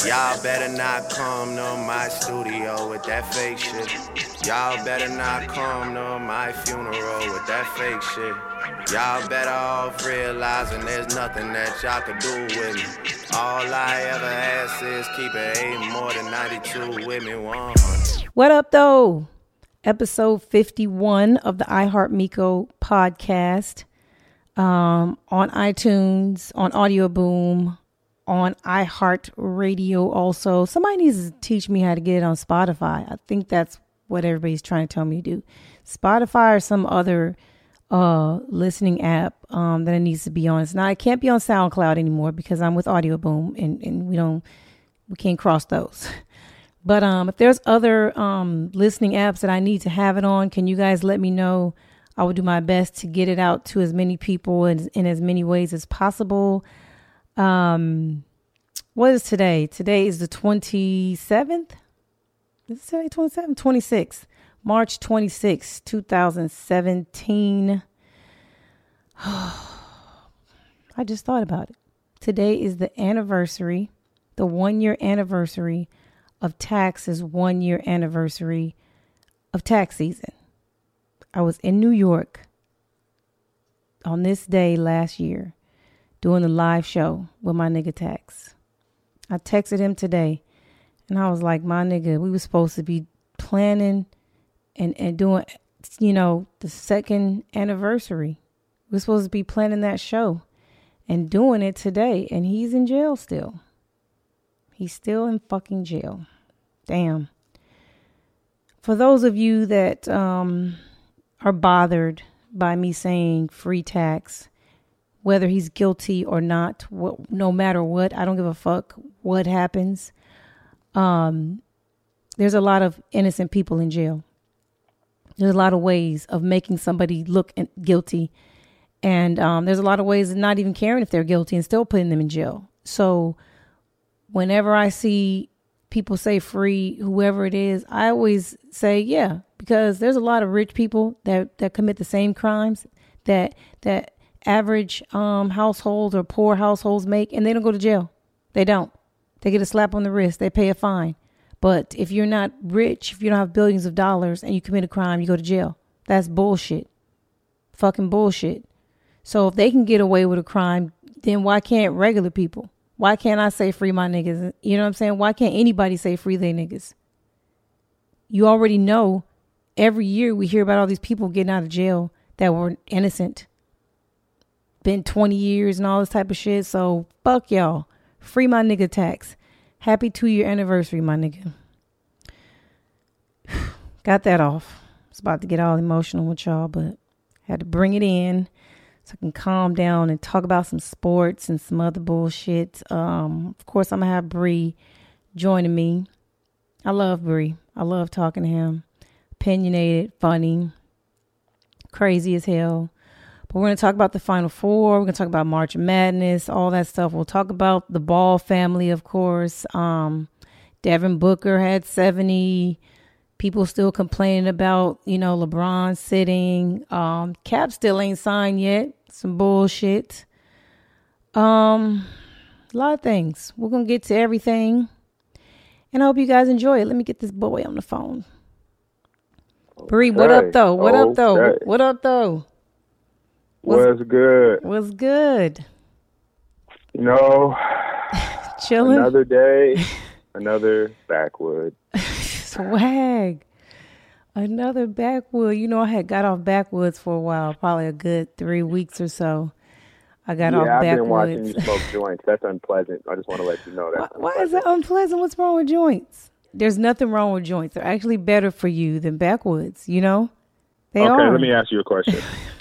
Y'all better not come to my studio with that fake shit. Y'all better not come to my funeral with that fake shit. Y'all better off realizing there's nothing that y'all could do with me. All I ever ask is keep it 8 more than 92 with me 100. What up, though? Episode 51 of the iHeart Miko podcast, on iTunes, on Audio Boom, on iHeart Radio also. Somebody needs to teach me how to get it on Spotify. I think that's what everybody's trying to tell me to do. Spotify or some other listening app that it needs to be on. It's not, it can't be on SoundCloud anymore because I'm with Audio Boom and we can't cross those. But if there's other listening apps that I need to have it on, can you guys let me know? I will do my best to get it out to as many people in as many ways as possible. What is today? Today is the 27th. Is it today 27th? 26th. March 26th, 2017. I just thought about it. Today is the anniversary, the 1-year anniversary of tax's 1-year anniversary of tax season. I was in New York on this day last year doing the live show with my nigga Tax. I texted him today and I was like, my nigga, we were supposed to be planning and doing, the second anniversary. We're supposed to be planning that show and doing it today. And he's in jail still. He's still in fucking jail. Damn. For those of you that are bothered by me saying free Tax, whether he's guilty or not, no matter what, I don't give a fuck what happens. There's a lot of innocent people in jail. There's a lot of ways of making somebody look guilty. And there's a lot of ways of not even caring if they're guilty and still putting them in jail. So whenever I see people say free, whoever it is, I always say, yeah, because there's a lot of rich people that commit the same crimes that average households or poor households make, and they don't go to jail. They don't. They get a slap on the wrist. They pay a fine. But if you're not rich, if you don't have billions of dollars and you commit a crime, you go to jail. That's bullshit. Fucking bullshit. So if they can get away with a crime, then why can't regular people? Why can't I say free my niggas? You know what I'm saying? Why can't anybody say free they niggas? You already know every year we hear about all these people getting out of jail that were innocent. Been 20 years and all this type of shit. So fuck y'all. Free my nigga Tax. Happy 2-year anniversary, my nigga. Got that off. I was about to get all emotional with y'all, but had to bring it in so I can calm down and talk about some sports and some other bullshit. Of course, I'm going to have Bree joining me. I love Bree. I love talking to him. Opinionated, funny, crazy as hell. But we're going to talk about the Final Four. We're going to talk about March Madness, all that stuff. We'll talk about the Ball family, of course. Devin Booker had 70. People still complaining about, LeBron sitting. Cap still ain't signed yet. Some bullshit. A lot of things. We're going to get to everything. And I hope you guys enjoy it. Let me get this boy on the phone. Bree, what up, though? What up, though? What up, though? What's good? What's good? Chilling. Another day, another backwood. Swag. Another backwood. I had got off backwoods for a while, probably a good 3 weeks or so. I got off backwoods. I've been watching you smoke joints. That's unpleasant. I just want to let you know that. Why is that unpleasant? What's wrong with joints? There's nothing wrong with joints. They're actually better for you than backwoods, They are. Okay, let me ask you a question.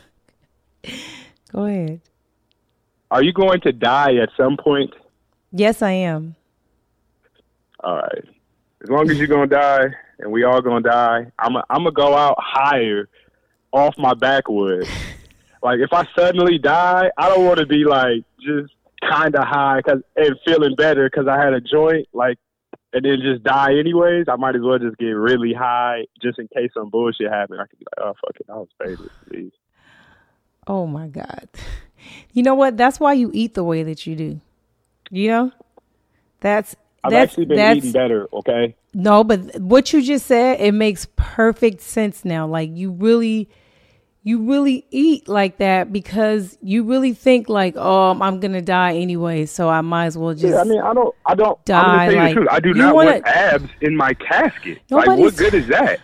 Go ahead. Are you going to die at some point? Yes, I am. All right. As long as you're going to die and we all going to die, I'm going to go out higher off my backwoods. Like, if I suddenly die, I don't want to be, just kind of high and feeling better because I had a joint, and then just die anyways. I might as well just get really high just in case some bullshit happened. I could be like, oh, fuck it, I was faded, please. Oh, my God. You know what? That's why you eat the way that you do. That's I've actually been eating better, okay? No, but what you just said, it makes perfect sense now. Like you really eat like that because you really think like, oh, I'm gonna die anyway, so I might as well just. Yeah, I mean, I don't die. I'm gonna tell you like, the truth. I do not want abs in my casket. Like, what good is that?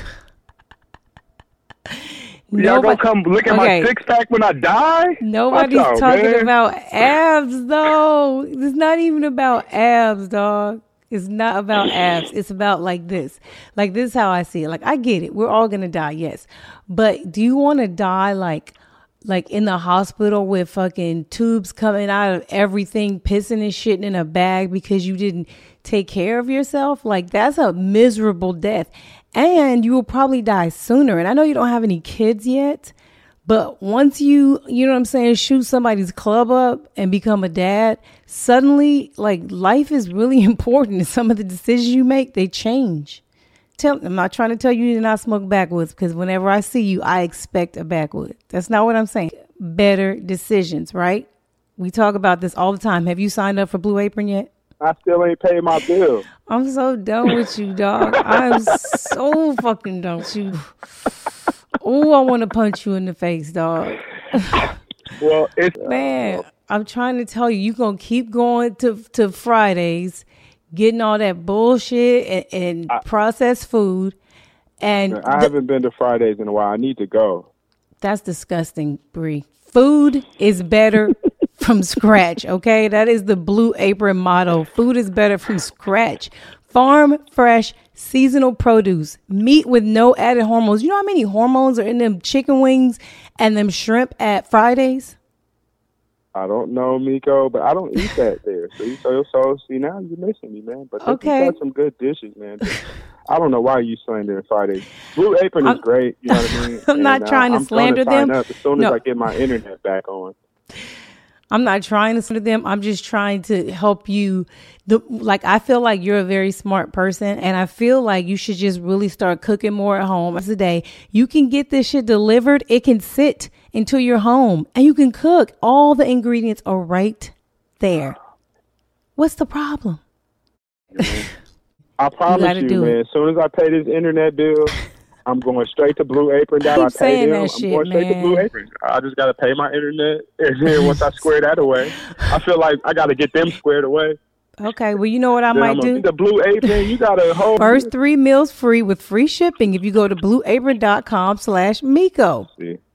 Y'all gonna come look at my six pack when I die? Nobody's talking about abs, though. It's not even about abs, dog. It's not about abs. It's about like this. Like, this is how I see it. Like, I get it. We're all going to die, yes. But do you want to die like in the hospital with fucking tubes coming out of everything, pissing and shitting in a bag because you didn't take care of yourself? Like, that's a miserable death. And you will probably die sooner. And I know you don't have any kids yet, but once you know what I'm saying, shoot somebody's club up and become a dad, suddenly, like, life is really important. And some of the decisions you make, they change. I'm not trying to tell you to not smoke backwoods, because whenever I see you, I expect a backwood. That's not what I'm saying. Better decisions, right? We talk about this all the time. Have you signed up for Blue Apron yet? I still ain't paid my bill. I'm so done with you, dog. I'm so fucking done with you. Oh, I want to punch you in the face, dog. Well, man, I'm trying to tell you, you're going to keep going to Fridays, getting all that bullshit and processed food. And I haven't been to Fridays in a while. I need to go. That's disgusting, Bree. Food is better from scratch, okay? That is the Blue Apron motto. Food is better from scratch. Farm fresh, seasonal produce, meat with no added hormones. You know how many hormones are in them chicken wings and them shrimp at Fridays? I don't know, Miko, but I don't eat that there. So see, now you're missing me, man. But they got some good dishes, man. I don't know why you slandering Fridays. Blue Apron is great. You know what I mean? I'm not trying to slander them. As soon as I get my internet back on. I'm not trying to slander them. I'm just trying to help you. I feel like you're a very smart person, and I feel like you should just really start cooking more at home. As a day, you can get this shit delivered. It can sit into your home, and you can cook. All the ingredients are right there. What's the problem? I promise you, man. As soon as I pay this internet bill, I'm going straight to Blue Apron. I'm going straight to Blue Apron. I just got to pay my internet. And then once I square that away, I feel like I got to get them squared away. Okay, well, you know what I might do? The Blue Apron, you got to hold. First 3 meals free with free shipping if you go to blueapron.com/Miko.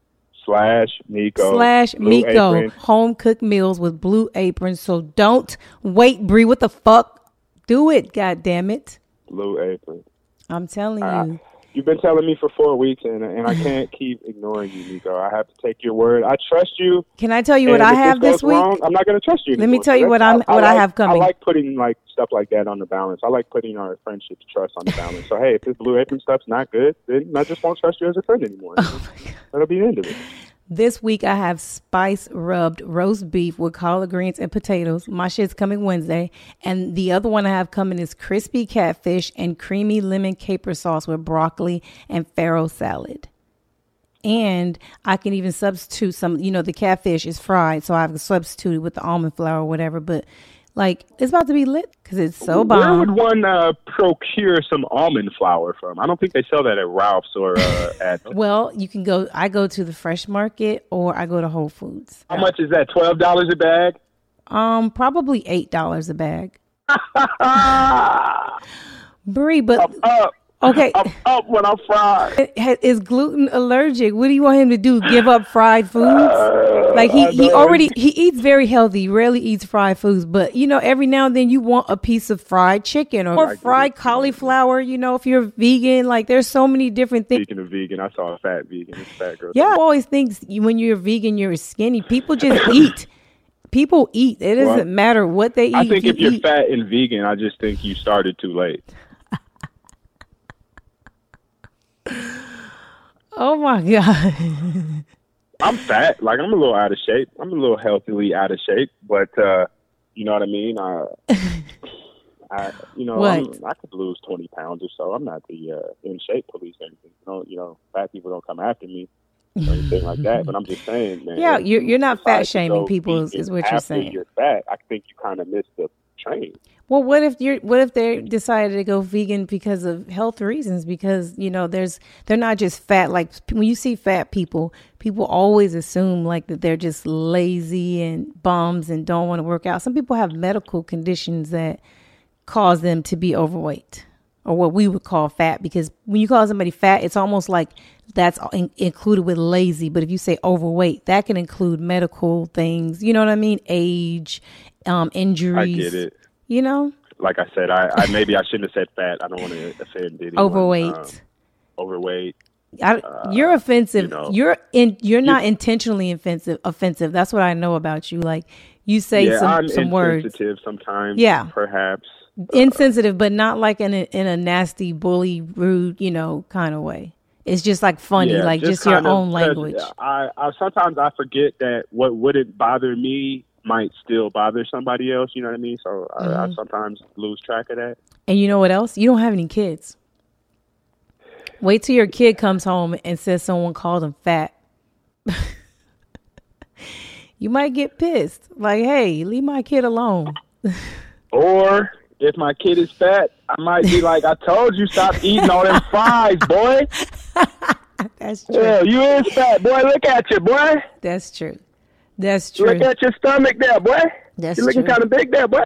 /Miko. Home cooked meals with Blue Apron. So don't wait, Bree. What the fuck? Do it, God damn it. Blue Apron. I'm telling you. You've been telling me for 4 weeks, and I can't keep ignoring you, Miko. I have to take your word. I trust you. Can I tell you what I have this week? Wrong, I'm not going to trust you anymore. Let me tell you what I have coming. I like putting like stuff like that on the balance. I like putting our friendship trust on the balance. So, hey, if this Blue Apron stuff's not good, then I just won't trust you as a friend anymore. That'll be the end of it. This week, I have spice rubbed roast beef with collard greens and potatoes. My shit's coming Wednesday. And the other one I have coming is crispy catfish and creamy lemon caper sauce with broccoli and farro salad. And I can even substitute some, the catfish is fried. So I've substituted with the almond flour or whatever. But like, it's about to be lit because it's so bomb. Where would one procure some almond flour from? I don't think they sell that at Ralph's or at... Well, you can go... I go to the Fresh Market or I go to Whole Foods. How much is that? $12 a bag? Probably $8 a bag. Bree, but... Okay. I'm up when I'm fried. Is gluten allergic? What do you want him to do? Give up fried foods? Like he eats very healthy. He rarely eats fried foods, but every now and then you want a piece of fried chicken or fried cauliflower. If you're vegan, like there's so many different things. Speaking of vegan, I saw a fat vegan. This fat girl. Yeah, I always think when you're vegan, you're skinny. People just eat. People eat. It doesn't matter what they eat. I think if you're fat and vegan, I just think you started too late. Oh my God. I'm fat. Like I'm a little out of shape. I'm a little healthily out of shape, but you know what I mean? I could lose 20 pounds or so. I'm not the in shape police or anything. Fat people don't come after me or anything like that, but I'm just saying, man. Yeah, you're not fat shaming people is what you're saying. You're fat. I think you kind of miss the change. Well, what if they decided to go vegan because of health reasons? Because, you know, they're not just fat. Like when you see fat people always assume like that they're just lazy and bums and don't want to work out. Some people have medical conditions that cause them to be overweight, or what we would call fat, because when you call somebody fat, it's almost like that's included with lazy. But if you say overweight, that can include medical things. You know what I mean? Age, injuries. I get it. You know? Like I said, I maybe I shouldn't have said fat. I don't want to offend anyone. Overweight. Overweight. You're offensive. You know, you're not intentionally offensive. That's what I know about you. Like you say some words. Insensitive sometimes. Yeah. Perhaps. Insensitive, but not like in a nasty, bully, rude, you know, kind of way. It's just like funny, like just your own language. I sometimes I forget that what wouldn't bother me might still bother somebody else. You know what I mean? So I sometimes lose track of that. And you know what else? You don't have any kids. Wait till your kid comes home and says someone called him fat. You might get pissed. Like, hey, leave my kid alone. Or if my kid is fat, I might be like, I told you, stop eating all them fries, boy. That's true. Yeah, you is fat, boy. Look at you, boy. That's true. That's true. Look at your stomach there, boy. That's You're looking true. kind of big there, boy.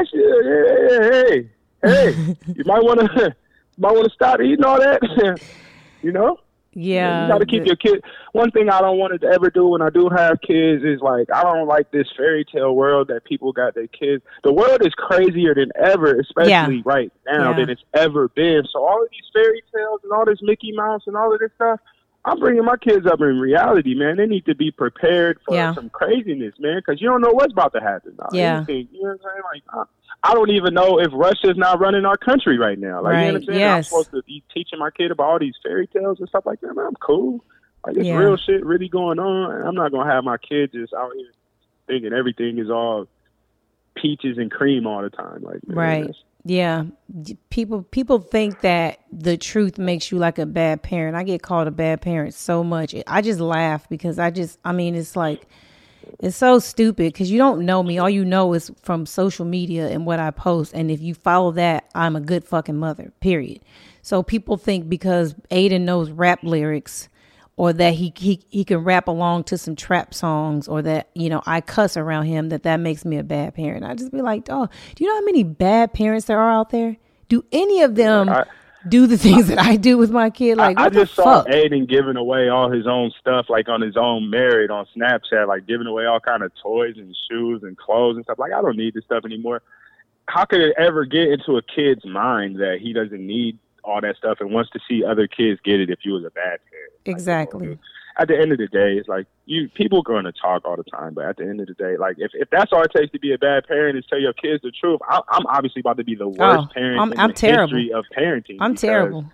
Hey. You might want to stop eating all that. You know? Yeah. You got to keep your kid. One thing I don't want to ever do when I do have kids is like, I don't like this fairy tale world that people got their kids. The world is crazier than ever, especially right now, than it's ever been. So all of these fairy tales and all this Mickey Mouse and all of this stuff, I'm bringing my kids up in reality, man. They need to be prepared for some craziness, man, because you don't know what's about to happen. Anything, you know what I'm saying? Like, I don't even know if Russia's not running our country right now. Like, you know what I'm saying? Yes. I'm supposed to be teaching my kid about all these fairy tales and stuff like that. Man, I'm cool. Like, it's real shit really going on. And I'm not going to have my kids just out here thinking everything is all peaches and cream all the time. Like, man, right. Yeah. People think that the truth makes you like a bad parent. I get called a bad parent so much. I just laugh because it's like, it's so stupid because you don't know me. All you know is from social media and what I post. And if you follow that, I'm a good fucking mother, period. So people think because Aiden knows rap lyrics or that he can rap along to some trap songs or that, you know, I cuss around him, that makes me a bad parent. I just be like, oh, do you know how many bad parents there are out there? Do any of them do the things that I do with my kid? Like, I what the just saw fuck? Aiden giving away all his own stuff, like on his own merit on Snapchat, like giving away all kind of toys and shoes and clothes and stuff. Like, I don't need this stuff anymore. How could it ever get into a kid's mind that he doesn't need all that stuff and wants to see other kids get it if you was a bad parent? Exactly. Like, at the end of the day, it's like people are going to talk all the time, but at the end of the day, like if that's all it takes to be a bad parent is tell your kids the truth, I'm obviously about to be the worst parent in the history of parenting. I'm terrible.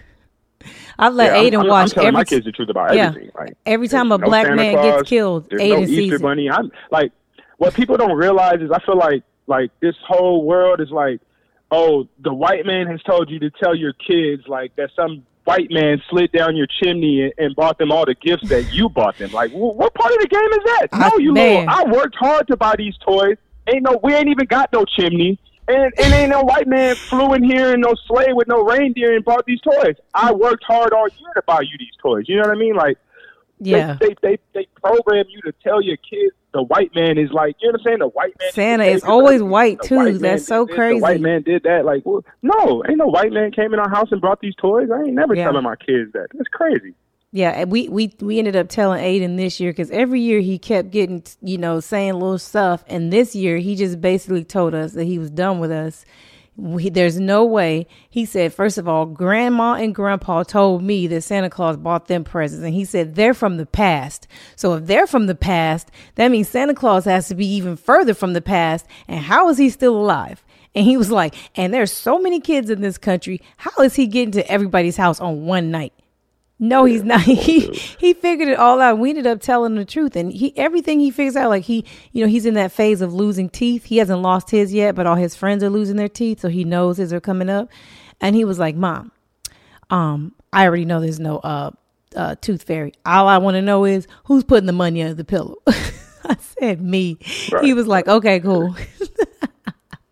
I let Aiden watch. I'm telling my kids the truth about everything. Like, every time a black man gets killed, Aiden sees Easter Bunny. I'm like, what people don't realize is I feel like this whole world is like, oh, the white man has told you to tell your kids like that some white man slid down your chimney and bought them all the gifts that you bought them. Like, what part of the game is that? No, you little, I worked hard to buy these toys. We ain't even got no chimney. And ain't no white man flew in here in no sleigh with no reindeer and bought these toys. I worked hard all year to buy you these toys. You know what I mean? Like, they program you to tell your kids the white man is like, you know what I'm saying? The white man. Santa is always white too. That's so crazy. The white man did that. Like, well, no, ain't no white man came in our house and brought these toys. I ain't never telling my kids that. That's crazy. Yeah, we ended up telling Aiden this year because every year he kept getting, you know, saying little stuff. And this year he just basically told us that he was done with us. There's no way. He said, first of all, Grandma and Grandpa told me that Santa Claus bought them presents. And he said, they're from the past. So if they're from the past, that means Santa Claus has to be even further from the past. And how is he still alive? And he was like, and there's so many kids in this country. How is he getting to everybody's house on one night? No, he's not. He figured it all out. We ended up telling the truth, and everything he figures out, like he's in that phase of losing teeth. He hasn't lost his yet, but all his friends are losing their teeth, so he knows his are coming up. And he was like, "Mom, I already know there's no tooth fairy. All I want to know is who's putting the money under the pillow." I said, "Me." Right. He was like, "Okay, cool."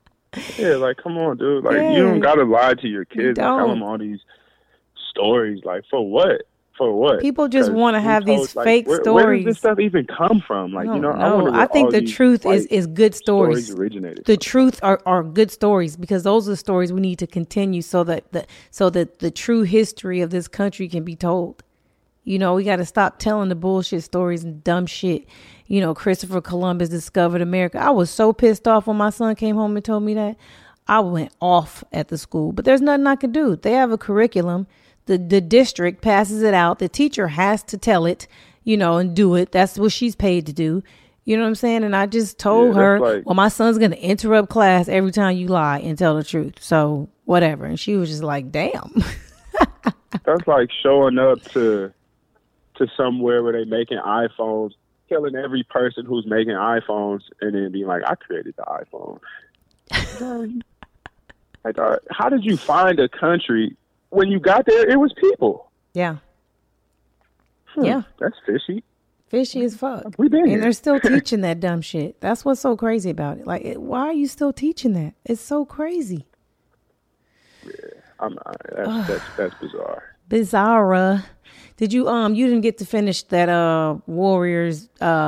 Yeah, like, come on, dude. Like, Yeah. you don't gotta lie to your kids and tell don't. them all these stories. Like, for what? For what? People just 'Cause want to we have told, these like, fake where stories. does this stuff even come from? Like, No, I wonder no. where I think all the these truth white is good stories. originated The from. truth are good stories, because those are the stories we need to continue so that the true history of this country can be told. You know, we got to stop telling the bullshit stories and dumb shit. You know, Christopher Columbus discovered America. I was so pissed off when my son came home and told me that. I went off at the school, but there's nothing I can do. They have a curriculum. The district passes it out. The teacher has to tell it, you know, and do it. That's what she's paid to do. You know what I'm saying? And I just told her, like, well, my son's going to interrupt class every time you lie and tell the truth. So whatever. And she was just like, damn. That's like showing up to somewhere where they making iPhones, killing every person who's making iPhones, and then being like, I created the iPhone. Like, how did you find a country? When you got there, it was people. Yeah. Yeah. That's fishy. Fishy as fuck. We been here. And they're still teaching that dumb shit. That's what's so crazy about it. Like, why are you still teaching that? It's so crazy. Yeah, that's bizarre. Bizarre. Did you you didn't get to finish that Warriors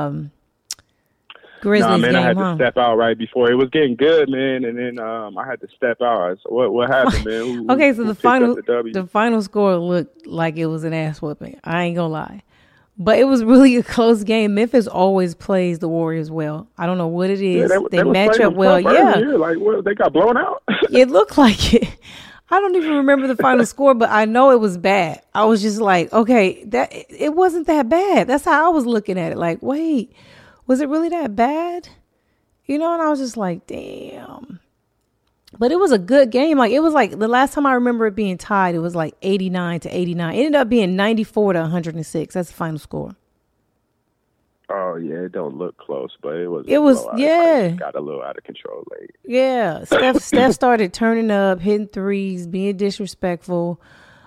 Grizzlies Nah, man, game, I had huh? to step out right before it was getting good, man, and then I had to step out. So what happened, man? Okay, so who the picked up final the W? the final score looked like it was an ass whooping. I ain't gonna lie. But it was really a close game. Memphis always plays the Warriors well. I don't know what it is. Yeah, they was match playing up them well. tough Yeah. earlier. Like, well, they got blown out. It looked like it. I don't even remember the final score, but I know it was bad. I was just like, okay, that it wasn't that bad. That's how I was looking at it. Like, wait, was it really that bad? You know, and I was just like, damn. But it was a good game. Like, it was like the last time I remember it being tied, it was like 89-89. It ended up being 94-106. That's the final score. Oh yeah, it don't look close, but it was. It was, blowout. yeah. It got a little out of control late. Yeah, Steph started turning up, hitting threes, being disrespectful.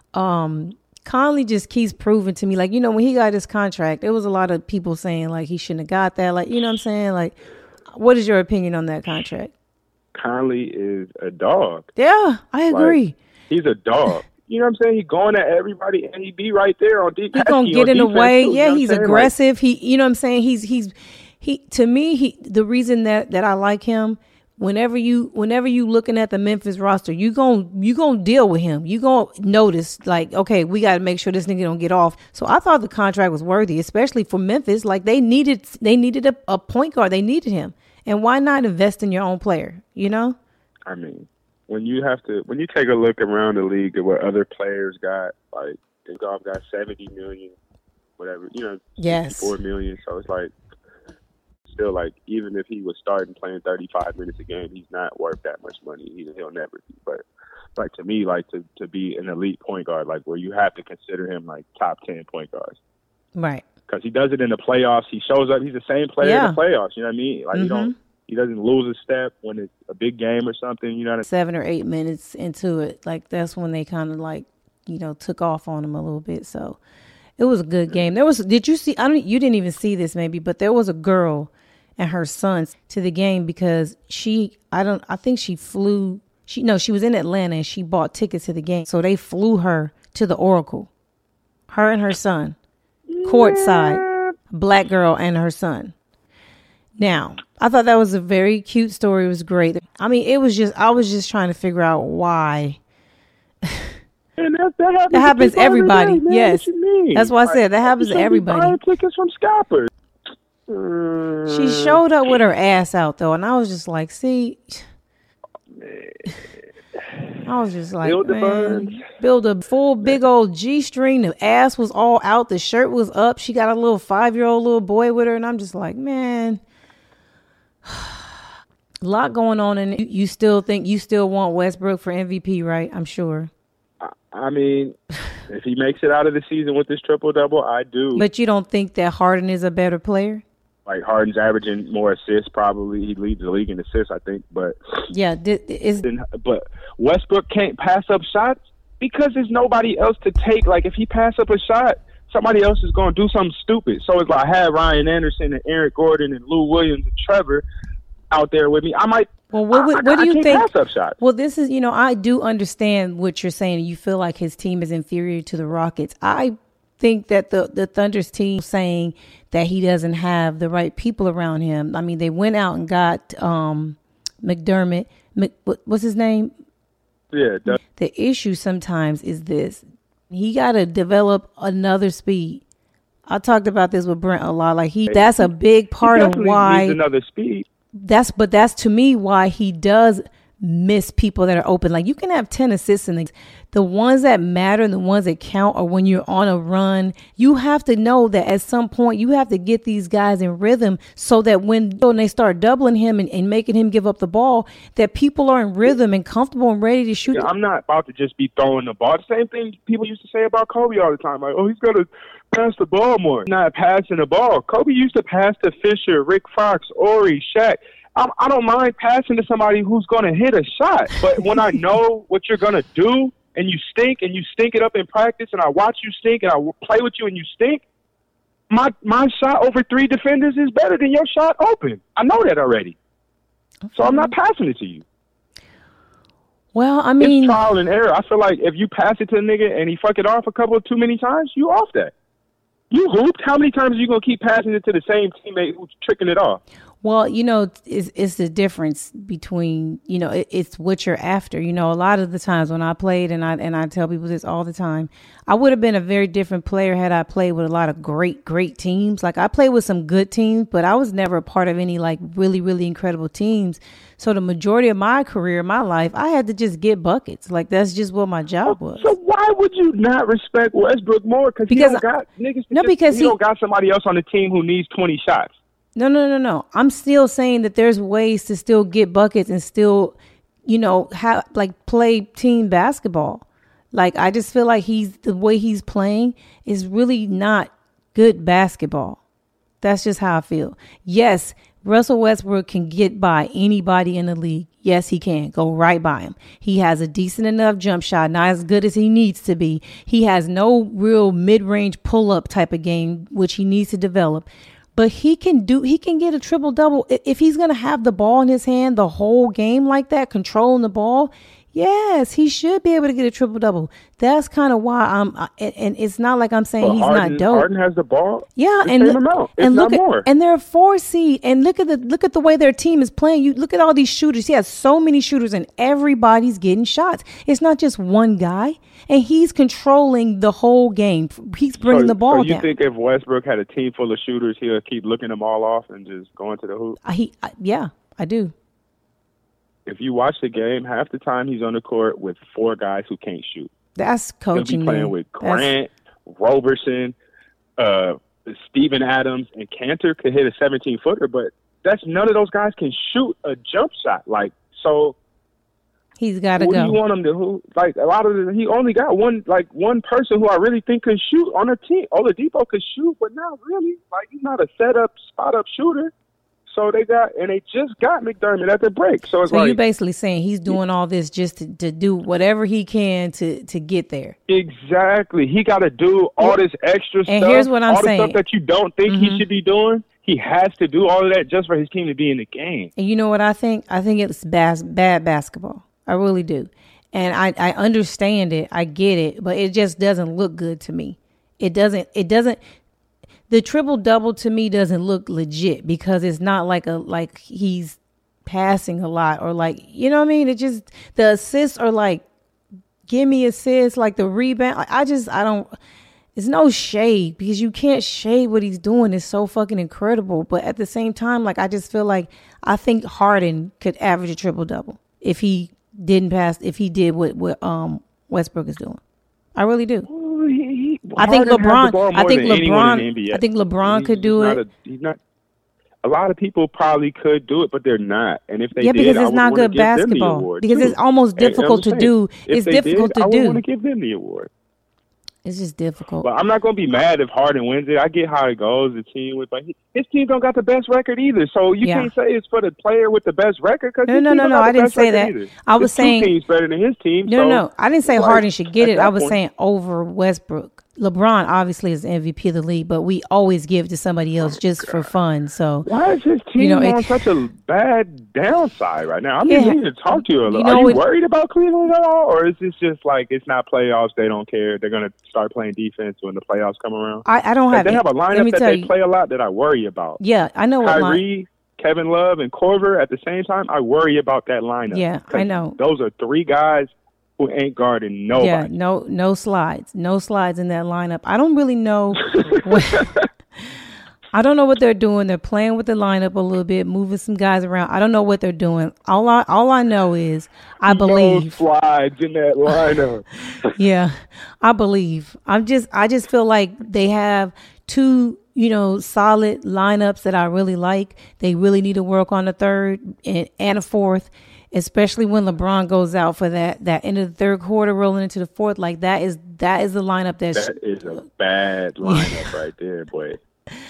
Conley just keeps proving to me, like, you know, when he got his contract, there was a lot of people saying like he shouldn't have got that. Like, you know what I'm saying? Like, what is your opinion on that contract? Conley is a dog. Yeah, I agree. Like, he's a dog. You know what I'm saying? He's going at everybody, and he be right there on defense. He's gonna get in the way. Too, Yeah, you know he's what I'm saying? aggressive. Like, He, you know what I'm saying? He to me, the reason that I like him, whenever you looking at the Memphis roster, you gonna deal with him. You gonna notice, like, okay, we got to make sure this nigga don't get off. So I thought the contract was worthy, especially for Memphis. Like, they needed a point guard. They needed him, and why not invest in your own player? You know? I mean, when you take a look around the league at what other players got, like, Goff got 70 million, whatever, you know, Yes. 64 million. So it's like, still, like, even if he was starting playing 35 minutes a game, he's not worth that much money. He'll never be. But, like, to me, like, to be an elite point guard, like, where you have to consider him, like, top 10 point guards. Right. Because he does it in the playoffs. He shows up. He's the same player in the playoffs. You know what I mean? Like, he doesn't lose a step when it's a big game or something. You know what I mean? 7 or 8 minutes into it, like, that's when they kind of, like, you know, took off on him a little bit. So it was a good game. Did you see? You didn't even see this maybe, but there was a girl and her son to the game because she was in Atlanta and she bought tickets to the game. So they flew her to the Oracle, her and her son, courtside, black girl and her son. Now, I thought that was a very cute story. It was great. I mean, I was just trying to figure out why. And that happens to everybody. Day, man. Yes. What you mean? That's why I said that happens to everybody. Buying tickets from scalpers. She showed up with her ass out, though, and I was just like, see. I was just like, build a full big old G-string. The ass was all out. The shirt was up. She got a little 5-year-old little boy with her, and I'm just like, man. A lot going on, and you still want Westbrook for MVP, right? I'm sure. I mean, if he makes it out of the season with this triple-double, I do. But you don't think that Harden is a better player? Like, Harden's averaging more assists, probably. He leads the league in assists, I think. But yeah, but Westbrook can't pass up shots because there's nobody else to take. Like, if he pass up a shot, somebody else is going to do something stupid. So it's like I had Ryan Anderson and Eric Gordon and Lou Williams and Trevor out there with me. I might Well, what do you think? Pass up shots. Well, this is, I do understand what you're saying. You feel like his team is inferior to the Rockets. I think that the Thunder's team saying that he doesn't have the right people around him. I mean, they went out and got McDermott. What's his name? Yeah. The issue sometimes is this. He got to develop another speed. I talked about this with Brent a lot. Like that's a big part of why needs another speed. That's to me why he does miss people that are open. Like you can have 10 assists and the ones that matter and the ones that count are when you're on a run. You have to know that at some point you have to get these guys in rhythm so that when they start doubling him and making him give up the ball, that people are in rhythm and comfortable and ready to shoot. Yeah, I'm not about to just be throwing the ball. The same thing people used to say about Kobe all the time. Like, oh, he's got to pass the ball more. Not passing the ball. Kobe used to pass to Fisher, Rick Fox, Ori, Shaq. I don't mind passing to somebody who's going to hit a shot. But when I know what you're going to do and you stink it up in practice and I watch you stink and I play with you and you stink, my shot over 3 defenders is better than your shot open. I know that already. Okay. So I'm not passing it to you. Well, I mean, it's trial and error. I feel like if you pass it to a nigga and he fuck it off too many times, you off that. You hooped. How many times are you going to keep passing it to the same teammate who's tricking it off? Well, it's the difference between, it's what you're after. A lot of the times when I played, and I tell people this all the time, I would have been a very different player had I played with a lot of great, great teams. Like I played with some good teams, but I was never a part of any like really, really incredible teams. So the majority of my career, my life, I had to just get buckets. Like that's just what my job was. So why would you not respect Westbrook more? Because he don't got niggas. No, because he don't got somebody else on the team who needs 20 shots. No. I'm still saying that there's ways to still get buckets and still, play team basketball. Like, I just feel like the way he's playing is really not good basketball. That's just how I feel. Yes, Russell Westbrook can get by anybody in the league. Yes, he can go right by him. He has a decent enough jump shot, not as good as he needs to be. He has no real mid-range pull-up type of game, which he needs to develop. But he can get a triple double if he's going to have the ball in his hand the whole game like that, controlling the ball. Yes, he should be able to get a triple double. That's kind of why and it's not like I'm saying he's not dope. Harden has the ball. Yeah, and look at and they're a 4 seed, and look at the way their team is playing. You look at all these shooters. He has so many shooters, and everybody's getting shots. It's not just one guy, and he's controlling the whole game. He's bringing the ball down. You think if Westbrook had a team full of shooters, he'll keep looking them all off and just going to the hoop? Yeah, I do. If you watch the game, half the time he's on the court with 4 guys who can't shoot. That's coaching. He'll be playing with Grant, Roberson, Steven Adams, and Cantor could hit a 17-footer, but none of those guys can shoot a jump shot. Like, so he's got to go. What do you want him to? He only got one person who I really think can shoot on a team. Oladipo could shoot, but not really. Like, he's not a spot up shooter. So they just got McDermott at the break. So you're basically saying he's doing all this just to do whatever he can to get there. Exactly. He got to do all this extra stuff. And here's what I'm saying. All the stuff that you don't think he should be doing. He has to do all of that just for his team to be in the game. And you know what I think? I think it's bad basketball. I really do. And I understand it. I get it. But it just doesn't look good to me. It doesn't. The triple-double to me doesn't look legit because it's not like he's passing a lot or like, you know what I mean? It just, the assists are like, give me assists, like the rebound. I don't, it's no shade because you can't shade what he's doing. It's so fucking incredible. But at the same time, like, I just feel like I think Harden could average a triple-double if he did what Westbrook is doing. I really do. I think LeBron could do it. He's not. A lot of people probably could do it, but they're not. And if they did, because it's not good basketball. Because it's almost difficult to do. It's difficult to do. I want to give them the award. It's just difficult. But I'm not going to be mad if Harden wins it. I get how it goes. The team with, but his team don't got the best record either. So you can't say it's for the player with the best record. No. I didn't say that. Either. I was saying 2 teams better than his team. No. I didn't say Harden should get it. I was saying over Westbrook. LeBron obviously is the MVP of the league, but we always give to somebody else just for fun. So why is his team on such a bad downside right now? I mean, need to talk to you a little. Are you worried about Cleveland at all, or is this just like it's not playoffs? They don't care. They're gonna start playing defense when the playoffs come around. I don't have. They have a lineup that they play a lot that I worry about. Yeah, I know. Kyrie, Kevin Love, and Korver at the same time. I worry about that lineup. Yeah, I know. Those are three guys who ain't guarding nobody. Yeah, no slides. No slides in that lineup. I don't really know. I don't know what they're doing. They're playing with the lineup a little bit, moving some guys around. I don't know what they're doing. All I know is I believe. No slides in that lineup. Yeah, I believe. I just feel like they have two, solid lineups that I really like. They really need to work on the third and a fourth. Especially when LeBron goes out for that end of the third quarter, rolling into the fourth, like that is the lineup that is a bad lineup right there, boy.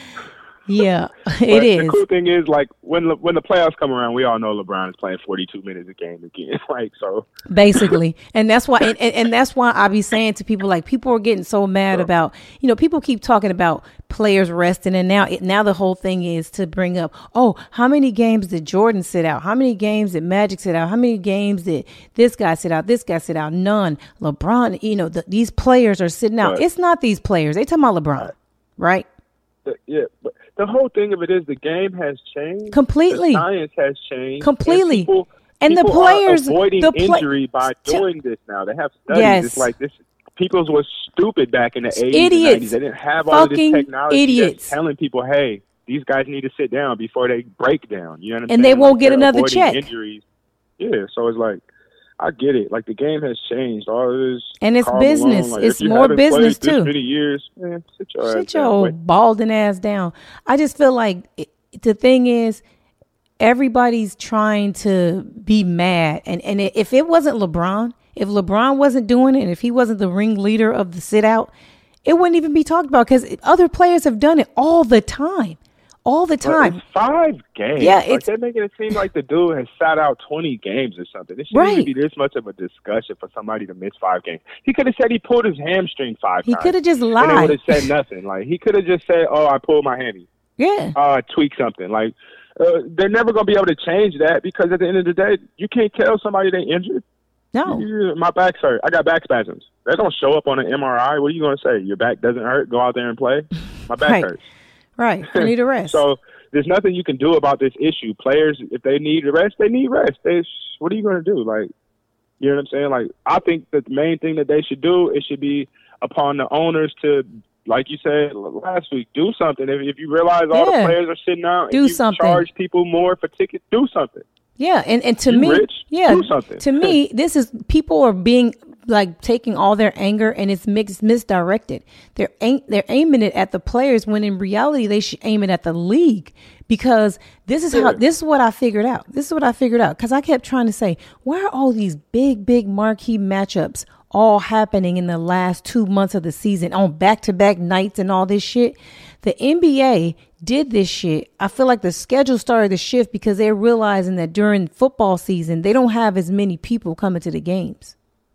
Yeah, it is. The cool thing is, like when the playoffs come around, we all know LeBron is playing 42 minutes a game again. Like so, basically, and that's why, and that's why I be saying to people, like people are getting so mad about, people keep talking about players resting, and now the whole thing is to bring up, oh, how many games did Jordan sit out? How many games did Magic sit out? How many games did this guy sit out? This guy sit out? None. LeBron, these players are sitting out. It's not these players. They talking about LeBron, right? Yeah, but the whole thing of it is the game has changed completely. The science has changed completely, and the players are avoiding injury by doing this now. They have studies. Yes. It's like this. People was stupid back in the 80s idiots. and 90s. They didn't have all of this technology. Idiots. Telling people, hey, these guys need to sit down before they break down. You know what I'm saying? And they won't get another check. Injuries. Yeah, so it's like, I get it. Like the game has changed. All of this, and it's business. Like, it's more business too. This many years, man, sit your old balding ass down. I just feel like the thing is, everybody's trying to be mad, and if it wasn't LeBron, if LeBron wasn't doing it, and if he wasn't the ringleader of the sit out, it wouldn't even be talked about because other players have done it all the time. All the time. It's 5 games. Yeah, they're making it seem like the dude has sat out 20 games or something. It shouldn't even be this much of a discussion for somebody to miss 5 games. He could have said he pulled his hamstring 5 times. He could have just lied. And they would have said nothing. Like he could have just said, "Oh, I pulled my hammy." Yeah. I tweaked something. Like they're never gonna be able to change that because at the end of the day, you can't tell somebody they injured. No. My back's hurt. I got back spasms. They don't show up on an MRI. What are you gonna say? Your back doesn't hurt? Go out there and play. My back hurts. Right. I need a rest. So there's nothing you can do about this issue. Players, if they need rest, they need rest. What are you going to do? Like, you know what I'm saying? Like, I think that the main thing that they should do, it should be upon the owners to, like you said last week, do something. If you realize all the players are sitting out and you charge people more for tickets, do something. Yeah, and to me, do something. To me, this is people are being like taking all their anger and it's misdirected. They're aiming it at the players when in reality they should aim it at the league because this is what I figured out. This is what I figured out because I kept trying to say, why are all these big marquee matchups all happening in the last 2 months of the season on back-to-back nights and all this shit? The NBA did this shit. I feel like the schedule started to shift because they're realizing that during football season, they don't have as many people coming to the games.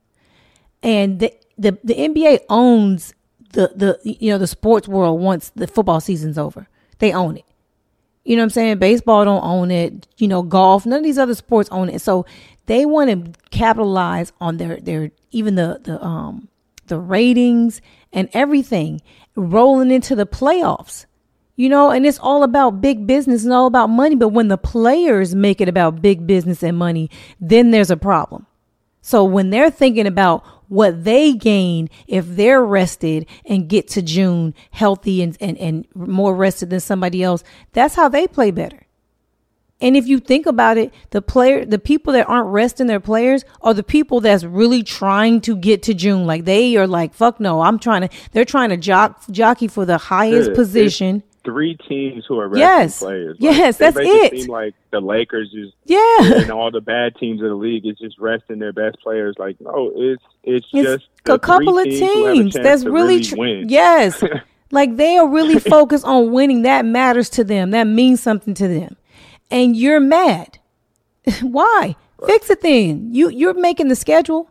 And the NBA owns the sports world once the football season's over. They own it. You know what I'm saying? Baseball don't own it. Golf, none of these other sports own it. So they want to capitalize on their even the ratings and everything rolling into the playoffs. And it's all about big business and all about money. But when the players make it about big business and money, then there's a problem. So when they're thinking about what they gain if they're rested and get to June healthy and more rested than somebody else, that's how they play better. And if you think about it, the people that aren't resting their players are the people that's really trying to get to June. Like they are like, fuck no, they're trying to jockey for the highest position. 3 teams who are resting players. Yes, that's it. It seem like the Lakers and all the bad teams of the league is just resting their best players. Like, no, it's just a couple of teams that's really win. Yes. Like they are really focused on winning. That matters to them. That means something to them. And you're mad. Why? Right. Fix it then. You're making the schedule.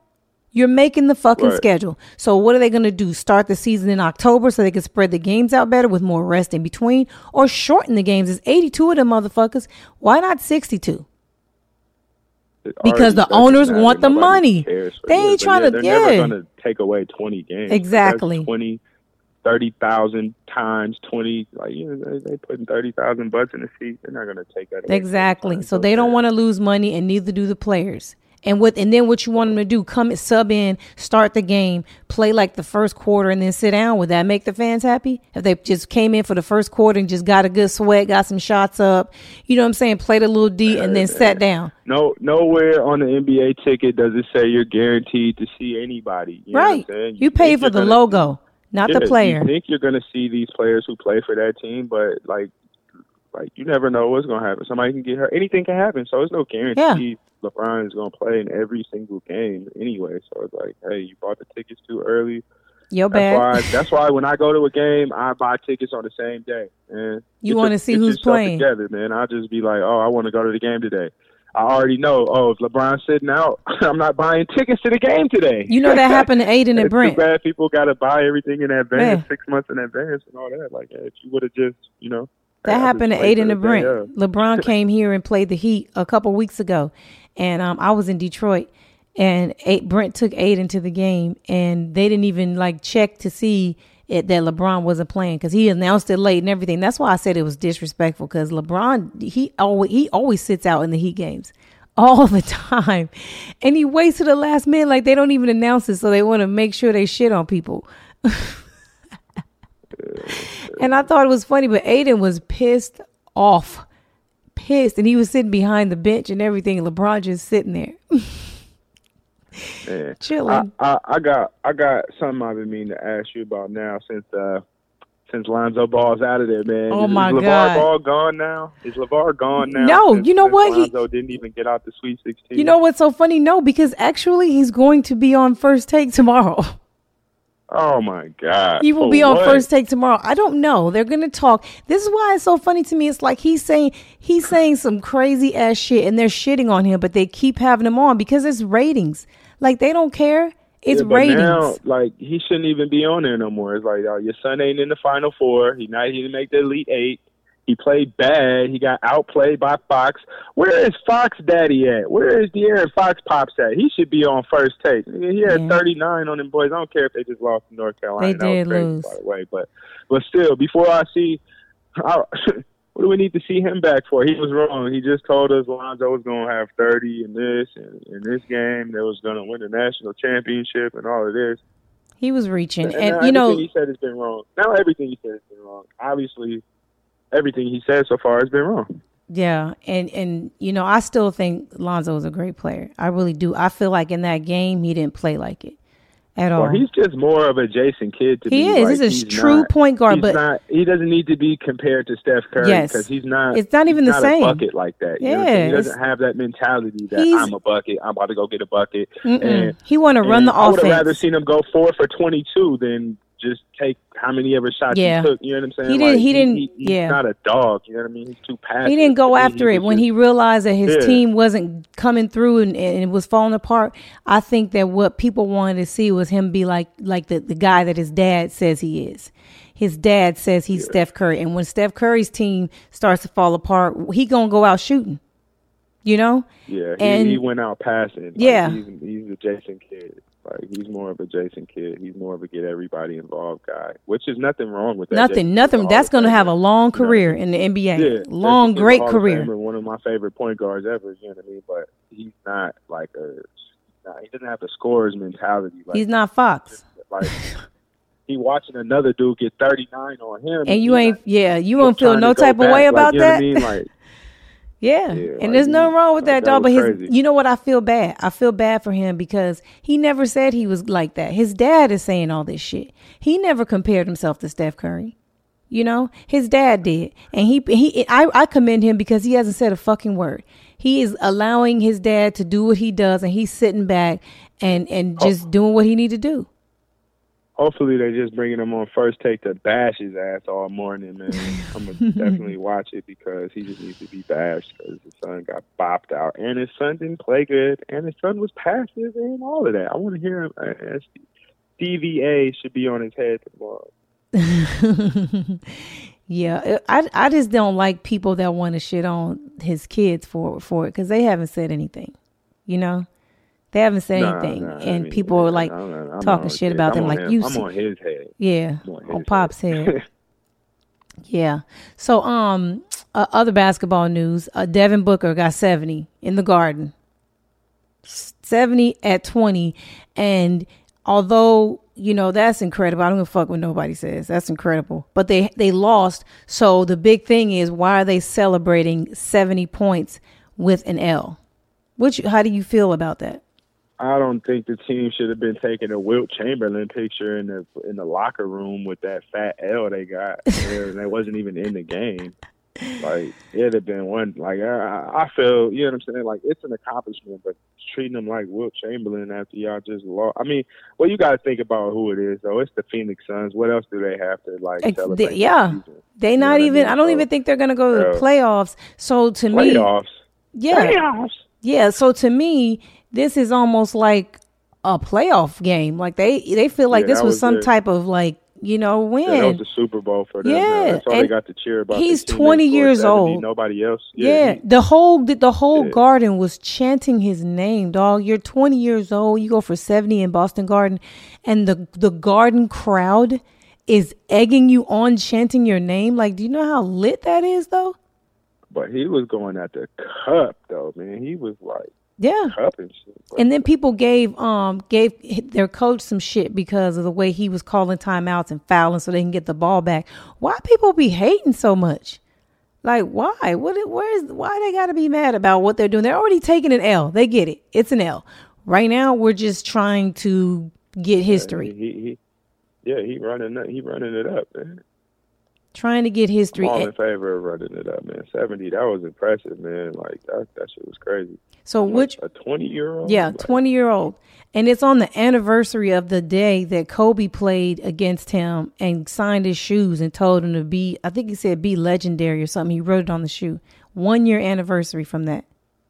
You're making the fucking Right. schedule. So what are they going to do? Start the season in October so they can spread the games out better with more rest in between, or shorten the games? It's 82 of them motherfuckers. Why not 62? It Because already the doesn't owners matter. want the Nobody money. cares for They it. ain't But trying to- They're yeah. never going to take away 20 games. Exactly. That's 20, 30,000 times 20. Like, they putting 30,000 butts in the seat. They're not going to take that away. Exactly. So they don't want to lose money, and neither do the players. And then what you want them to do, come sub in, start the game, play like the first quarter, and then sit down. Would that make the fans happy? If they just came in for the first quarter and just got a good sweat, got some shots up, you know what I'm saying, played a little D and then sat down. Nowhere on the NBA ticket does it say you're guaranteed to see anybody. You know Right. what I'm saying? You pay think for you're the gonna logo, not the see- player. You think you're going to see these players who play for that team, but like you never know what's going to happen. Somebody can get hurt. Anything can happen. So it's no guarantee LeBron is going to play in every single game anyway. So it's like, hey, you bought the tickets too early. Yo, bad. That's why when I go to a game, I buy tickets on the same day. And You want to see who's playing. Together, man. I'll just be like, I want to go to the game today. I already know, if LeBron's sitting out, I'm not buying tickets to the game today. You know that happened to Aiden and Brent. It's too bad people got to buy everything in advance, Yeah. 6 months in advance and all that. Like, if you would have just, That happened to wait Aiden for and the day Brent. of. LeBron came here and played the Heat a couple weeks ago, and I was in Detroit, and Brent took Aiden to the game, and they didn't even check to see that LeBron wasn't playing because he announced it late and everything. That's why I said it was disrespectful, because LeBron he always sits out in the Heat games all the time, and he waits to the last minute. Like, they don't even announce it, so they want to make sure they shit on people. And I thought it was funny, but Aiden was pissed off, and he was sitting behind the bench and everything. And LeBron just sitting there, Yeah. chilling. I got something I've been meaning to ask you about now since Lonzo Ball's out of there, man. Oh, is my LeVar God. Ball gone now? Is LeVar gone now? No, since- you know since what? Lonzo didn't even get out the Sweet 16. You know what's so funny? No, because actually he's going to be on First Take tomorrow. Oh my God. He will For be on what? First Take tomorrow. I don't know. They're going to talk. This is why it's so funny to me. It's like he's saying some crazy ass shit, and they're shitting on him, but they keep having him on because it's ratings. Like, they don't care. It's Yeah, but ratings. now, he shouldn't even be on there no more. It's like, your son ain't in the Final Four. He didn't make the Elite Eight. He played bad. He got outplayed by Fox. Where is Fox Daddy at? Where is De'Aaron Fox Pops at? He should be on First Take. He had 39 on them boys. I don't care if they just lost to North Carolina. They That was did crazy, lose. by the way. But still, before I see, what do we need to see him back for? He was wrong. He just told us Lonzo was going to have 30 in this game. They was going to win the national championship and all of this. He was reaching. And And, now you know, everything he said has been wrong. Now everything he said has been wrong. Obviously, everything he said so far has been wrong. yeah. And I still think Lonzo is a great player. I really do. I feel like in that game, he didn't play like it at all. Well, he's just more of a Jason Kidd to me. He is. Like, He's a true point guard, but he doesn't need to be compared to Steph Curry Yes. because he's not. It's not even he's the not same. A bucket like that. You know what I'm Yeah, saying? He it's- doesn't have that mentality that He's- I'm a bucket. I'm about to go get a bucket. And he want to run and the I would have rather offense. seen him go 4 for 22 than just take how many ever shots Yeah. he took. You know what I'm saying? He didn't- Like, he didn't- He's yeah. not a dog. You know what I mean? He's too passive. He didn't go To me, after it was when just- he realized that his Yeah. team wasn't coming through and it was falling apart. I think that what people wanted to see was him be like the guy that his dad says he is. His dad says he's Steph Curry. And when Steph Curry's team starts to fall apart, he going to go out shooting. You know? Yeah, And- he went out passing. Like, Yeah. he's a Jason Kidd. Like, he's more of a Jason Kidd. He's more of a get everybody involved guy, which is nothing wrong with that. Nothing. Jason Kidd's a That's going to Hall of have a Famer. long You know what I career mean? in the NBA. Yeah, Long, Jason Kidd's a great Hall of career. Famer, one of my favorite point guards ever. You know what I mean? But he's not like he doesn't have the scorer's mentality. Like, He's not Fox. like he watching another dude get 39 on him, And you he's ain't, not you won't feel trying no to go type of back. way about like, you know that. What I mean? Like, Yeah. Yeah, And like, there's nothing wrong with that, like, dog. that But was crazy. you know what? I feel bad. I feel bad for him because he never said he was like that. His dad is saying all this shit. He never compared himself to Steph Curry. You know, his dad did. And I commend him because he hasn't said a fucking word. He is allowing his dad to do what he does, and he's sitting back and just doing what he need to do. Hopefully they just bringing him on First Take to bash his ass all morning, man. I'm going to definitely watch it because he just needs to be bashed because his son got bopped out. And his son didn't play good. And his son was passive and all of that. I want to hear him. DVA should be on his head tomorrow. Yeah, I just don't like people that want to shit on his kids for it because they haven't said anything, you know? They haven't said anything, and people are like talking shit about them. Like you, I'm on his head. Yeah, on Pop's head. Yeah. So, other basketball news: Devin Booker got 70 in the Garden, 70 at 20, and although that's incredible, I don't give a fuck what nobody says. That's incredible, but they lost. So the big thing is, why are they celebrating 70 points with an L? How do you feel about that? I don't think the team should have been taking a Wilt Chamberlain picture in the locker room with that fat L they got. And they wasn't even in the game. Like, it'd have been one. Like, I feel, you know what I'm saying? Like, it's an accomplishment, but treating them like Wilt Chamberlain after y'all just lost. I mean, well, you got to think about who it is, though. It's the Phoenix Suns. What else do they have to, like, celebrate? Yeah. They not even, I don't even think they're going to go to the playoffs. So to me. Playoffs? Yeah. Playoffs? Yeah. So to me, this is almost like a playoff game. Like they feel like this was some type of like, win. Yeah, that was the Super Bowl for them. Yeah. That's all they got to cheer about. He's 20 years old. Nobody else. Yeah. The whole Garden was chanting his name, dog. You're 20 years old. You go for 70 in Boston Garden. And the Garden crowd is egging you on, chanting your name. Like, do you know how lit that is, though? But he was going at the cup, though, man. He was like, yeah. Cup and shit. And then people gave their coach some shit because of the way he was calling timeouts and fouling so they can get the ball back. Why people be hating so much? Like, why? Why they got to be mad about what they're doing? They're already taking an L. They get it. It's an L. Right now, we're just trying to get history. He running it up, man. Trying to get history. I'm all in favor of running it up, man. 70, that was impressive, man. Like, that shit was crazy. So a 20-year-old? Yeah, 20-year-old. And it's on the anniversary of the day that Kobe played against him and signed his shoes and told him to be, I think he said be legendary or something. He wrote it on the shoe. 1 year anniversary from that.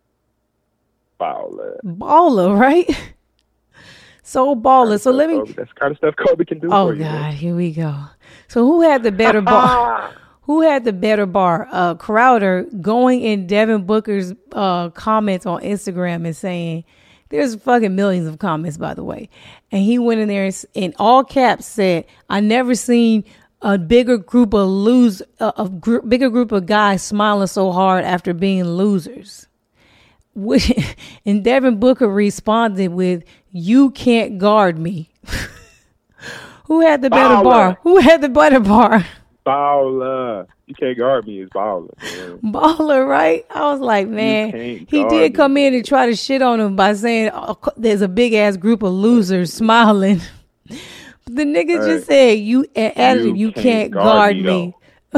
Baller, right? So baller. So let me. That's the kind of stuff Kobe can do for you. Oh, God, here we go. So who had the better bar? Who had the better bar? Crowder going in Devin Booker's comments on Instagram and saying, there's fucking millions of comments, by the way. And he went in there and in all caps said, I never seen a bigger group of bigger group of guys smiling so hard after being losers. And Devin Booker responded with, you can't guard me. Who had the better bar? Who had the better bar? Baller. You can't guard me. It's Baller. Man. Baller, right? I was like, man, he did come in and try to shit on him by saying there's a big ass group of losers smiling. But the nigga just said, you can't guard me.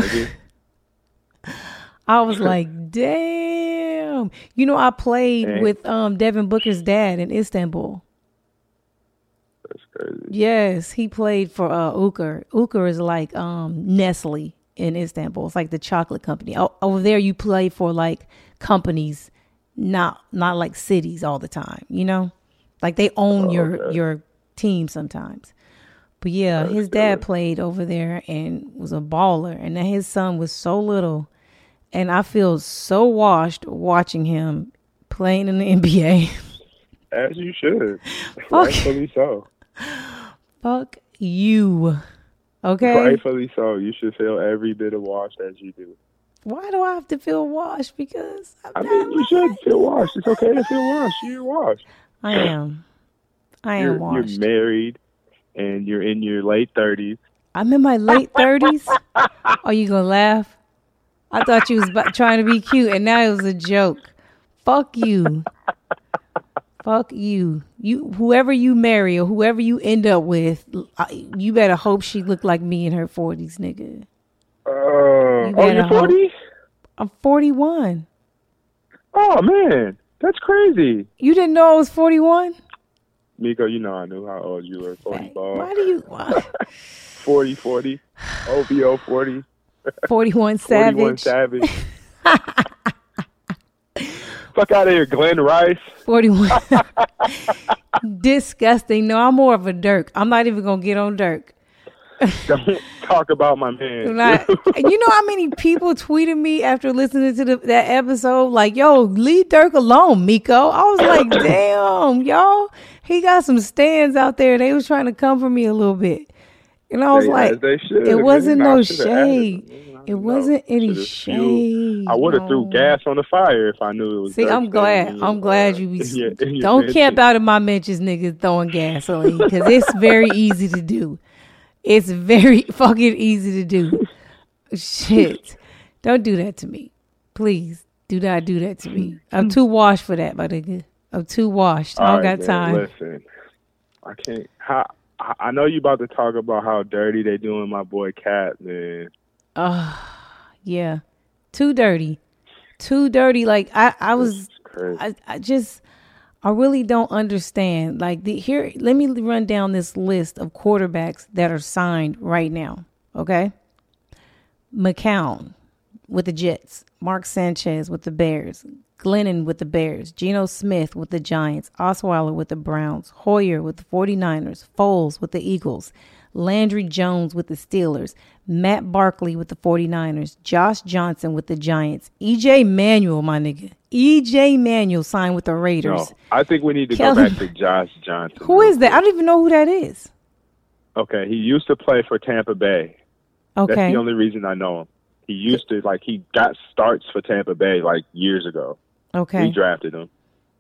I was like, damn. I played with Devin Booker's dad in Istanbul. That's crazy. Yes, he played for Uker. Uker is like Nestle in Istanbul. It's like the chocolate company. Over there, you play for like companies, not like cities all the time. Like they own your team sometimes. But yeah, his dad played over there and was a baller, and then his son was so little. And I feel so washed watching him playing in the NBA. As you should. Rightfully so. Fuck you. Okay? Rightfully so. You should feel every bit of washed as you do. Why do I have to feel washed? Because you should feel washed. It's okay to feel washed. You're washed. I am. I am washed. You're married and you're in your late 30s. I'm in my late 30s? Are you going to laugh? I thought you was trying to be cute, and now it was a joke. Fuck you. Fuck you. Whoever you marry or whoever you end up with, you better hope she look like me in her 40s, nigga. You're 40? I'm 41. Oh, man. That's crazy. You didn't know I was 41? Miko, you know I knew how old you were. 40 ball. Why do you 40, OVO 40. 41 Savage. 41 Savage. Fuck out of here, Glenn Rice. 41. Disgusting. No, I'm more of a Dirk. I'm not even going to get on Dirk. Don't talk about my man. You know how many people tweeted me after listening to that episode? Like, yo, leave Dirk alone, Miko. I was like, damn, y'all. He got some stands out there. They was trying to come for me a little bit. And I was it wasn't no shade. It wasn't any shade. I would have threw gas on the fire if I knew it was. See, I'm glad. I'm glad you don't camp out in my mentions, niggas throwing gasoline, because it's very easy to do. It's very fucking easy to do. Shit. Don't do that to me. Please. Do not do that to me. I'm too washed for that, my nigga. I'm too washed. I don't got time. Listen, I can't. I know you about to talk about how dirty they doing my boy Cat, man. Yeah. Too dirty. Too dirty. Like, I really don't understand. Like, here, let me run down this list of quarterbacks that are signed right now. Okay. McCown with the Jets, Mark Sanchez with the Bears, Glennon with the Bears, Geno Smith with the Giants, Osweiler with the Browns, Hoyer with the 49ers, Foles with the Eagles, Landry Jones with the Steelers, Matt Barkley with the 49ers, Josh Johnson with the Giants, E.J. Manuel, my nigga. E.J. Manuel signed with the Raiders. No, I think we need to go back to Josh Johnson. Who is that? I don't even know who that is. Okay, he used to play for Tampa Bay. Okay. That's the only reason I know him. He used to, he got starts for Tampa Bay, years ago. Okay. We drafted him.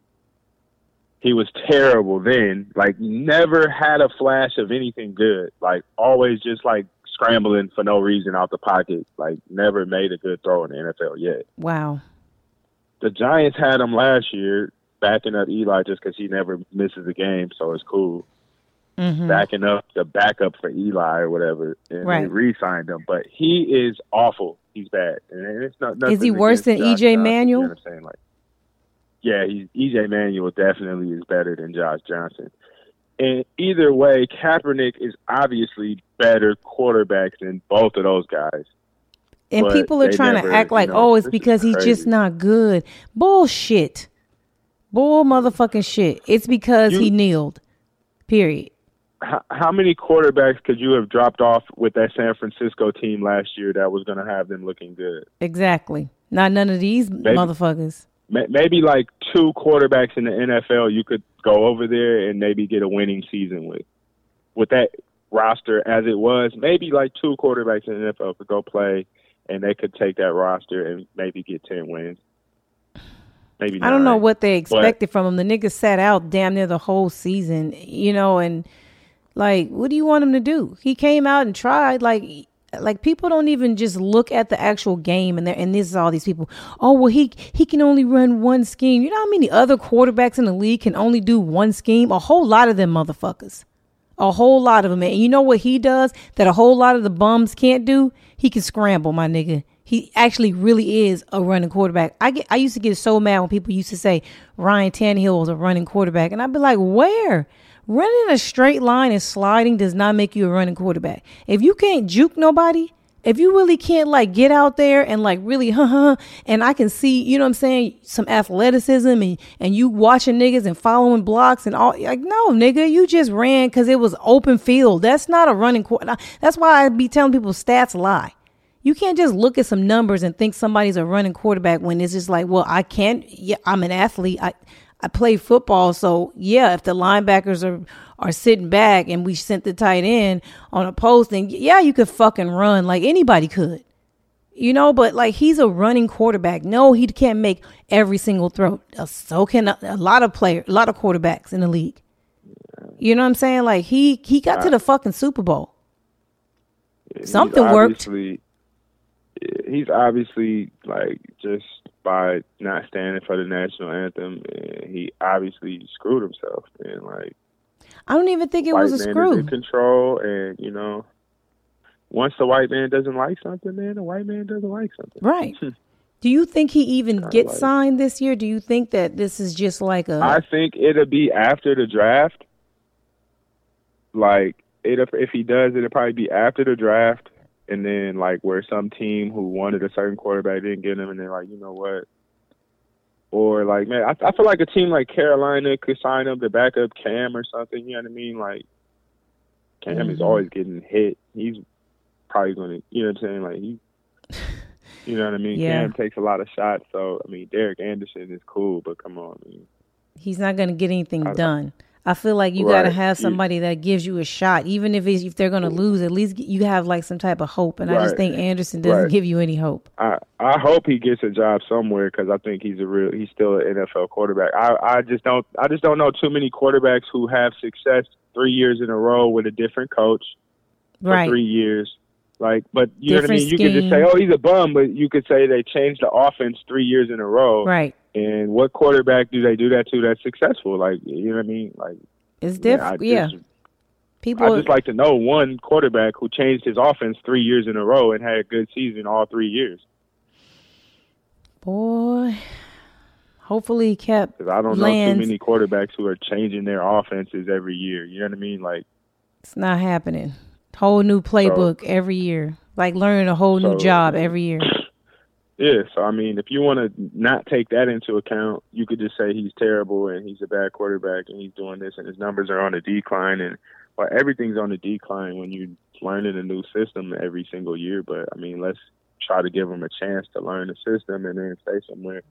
He was terrible then. Never had a flash of anything good. Always just, scrambling for no reason out the pocket. Never made a good throw in the NFL yet. Wow. The Giants had him last year, backing up Eli just because he never misses a game, so it's cool. Mm-hmm. Backing up the backup for Eli or whatever, and they re-signed him. But he is awful. He's bad. And it's not. Is he worse than E.J. Manuel? You know what I'm saying? Yeah, E.J. Manuel definitely is better than Josh Johnson. And either way, Kaepernick is obviously better quarterbacks than both of those guys. And people are trying to act like, it's because he's just not good. Bullshit. Bull motherfucking shit. It's because he kneeled. Period. How many quarterbacks could you have dropped off with that San Francisco team last year that was going to have them looking good? Exactly. Not none of these motherfuckers. Maybe 2 quarterbacks in the NFL you could go over there and maybe get a winning season with. With that roster as it was, maybe 2 quarterbacks in the NFL could go play and they could take that roster and maybe get 10 wins. Maybe 9. I don't know what they expected from him. The nigga sat out damn near the whole season, and what do you want him to do? He came out and tried. People don't even just look at the actual game, and this is all these people. Oh, well, he can only run one scheme. You know how many other quarterbacks in the league can only do one scheme? A whole lot of them motherfuckers. A whole lot of them. And you know what he does that a whole lot of the bums can't do? He can scramble, my nigga. He actually really is a running quarterback. I used to get so mad when people used to say Ryan Tannehill was a running quarterback. And I'd be like, where? Running a straight line and sliding does not make you a running quarterback. If you can't juke nobody, if you really can't get out there and really and I can see, you know what I'm saying, some athleticism and you watching niggas and following blocks and all, no, nigga, you just ran because it was open field. That's not a running quarterback. That's why I be telling people stats lie. You can't just look at some numbers and think somebody's a running quarterback when it's just well, I can't. Yeah, I'm an athlete. I play football. So, yeah, if the linebackers are sitting back and we sent the tight end on a post, then, yeah, you could fucking run like anybody could. But he's a running quarterback. No, he can't make every single throw. So can a lot of quarterbacks in the league. You know what I'm saying? He got to the fucking Super Bowl. Something worked. He's obviously just by not standing for the national anthem, and he obviously screwed himself. And I don't even think it was a screw. In control, and once the white man doesn't like something, man, the white man doesn't like something. Right. Do you think he even gets signed this year? Do you think that this is just I think it'll be after the draft. like if he does, it'll probably be after the draft, and then like where some team who wanted a certain quarterback didn't get him, and they're like, you know what? Or like, man, I feel like a team like Carolina could sign him to back up Cam or something. You know what I mean? Like Cam is always getting hit. He's probably going to, you know what I'm saying? Like you know what I mean? Yeah. Cam takes a lot of shots. So, I mean, Derek Anderson is cool, but come on. I mean, he's not going to get anything done. I feel like you got to have somebody that gives you a shot. Even if they're going to lose, at least you have like some type of hope. And I just think Anderson doesn't give you any hope. I hope he gets a job somewhere because I think he's still an NFL quarterback. I just don't know too many quarterbacks who have success 3 years in a row with a different coach for 3 years. Like, but you know what I mean? You could just say, oh, he's a bum, but you could say they changed the offense 3 years in a row. Right. And what quarterback do they do that to that's successful? Like, you know what I mean? Like, it's different. I just like to know one quarterback who changed his offense 3 years in a row and had a good season all 3 years. Boy, hopefully he kept. Because I don't know too many quarterbacks who are changing their offenses every year. You know what I mean? Like, it's not happening. Whole new playbook every year. Like learning a whole new job every year. Yeah, so I mean, if you want to not take that into account, you could just say he's terrible and he's a bad quarterback and he's doing this and his numbers are on the decline and everything's on the decline when you're learning a new system every single year. But I mean, let's try to give him a chance to learn the system and then stay somewhere.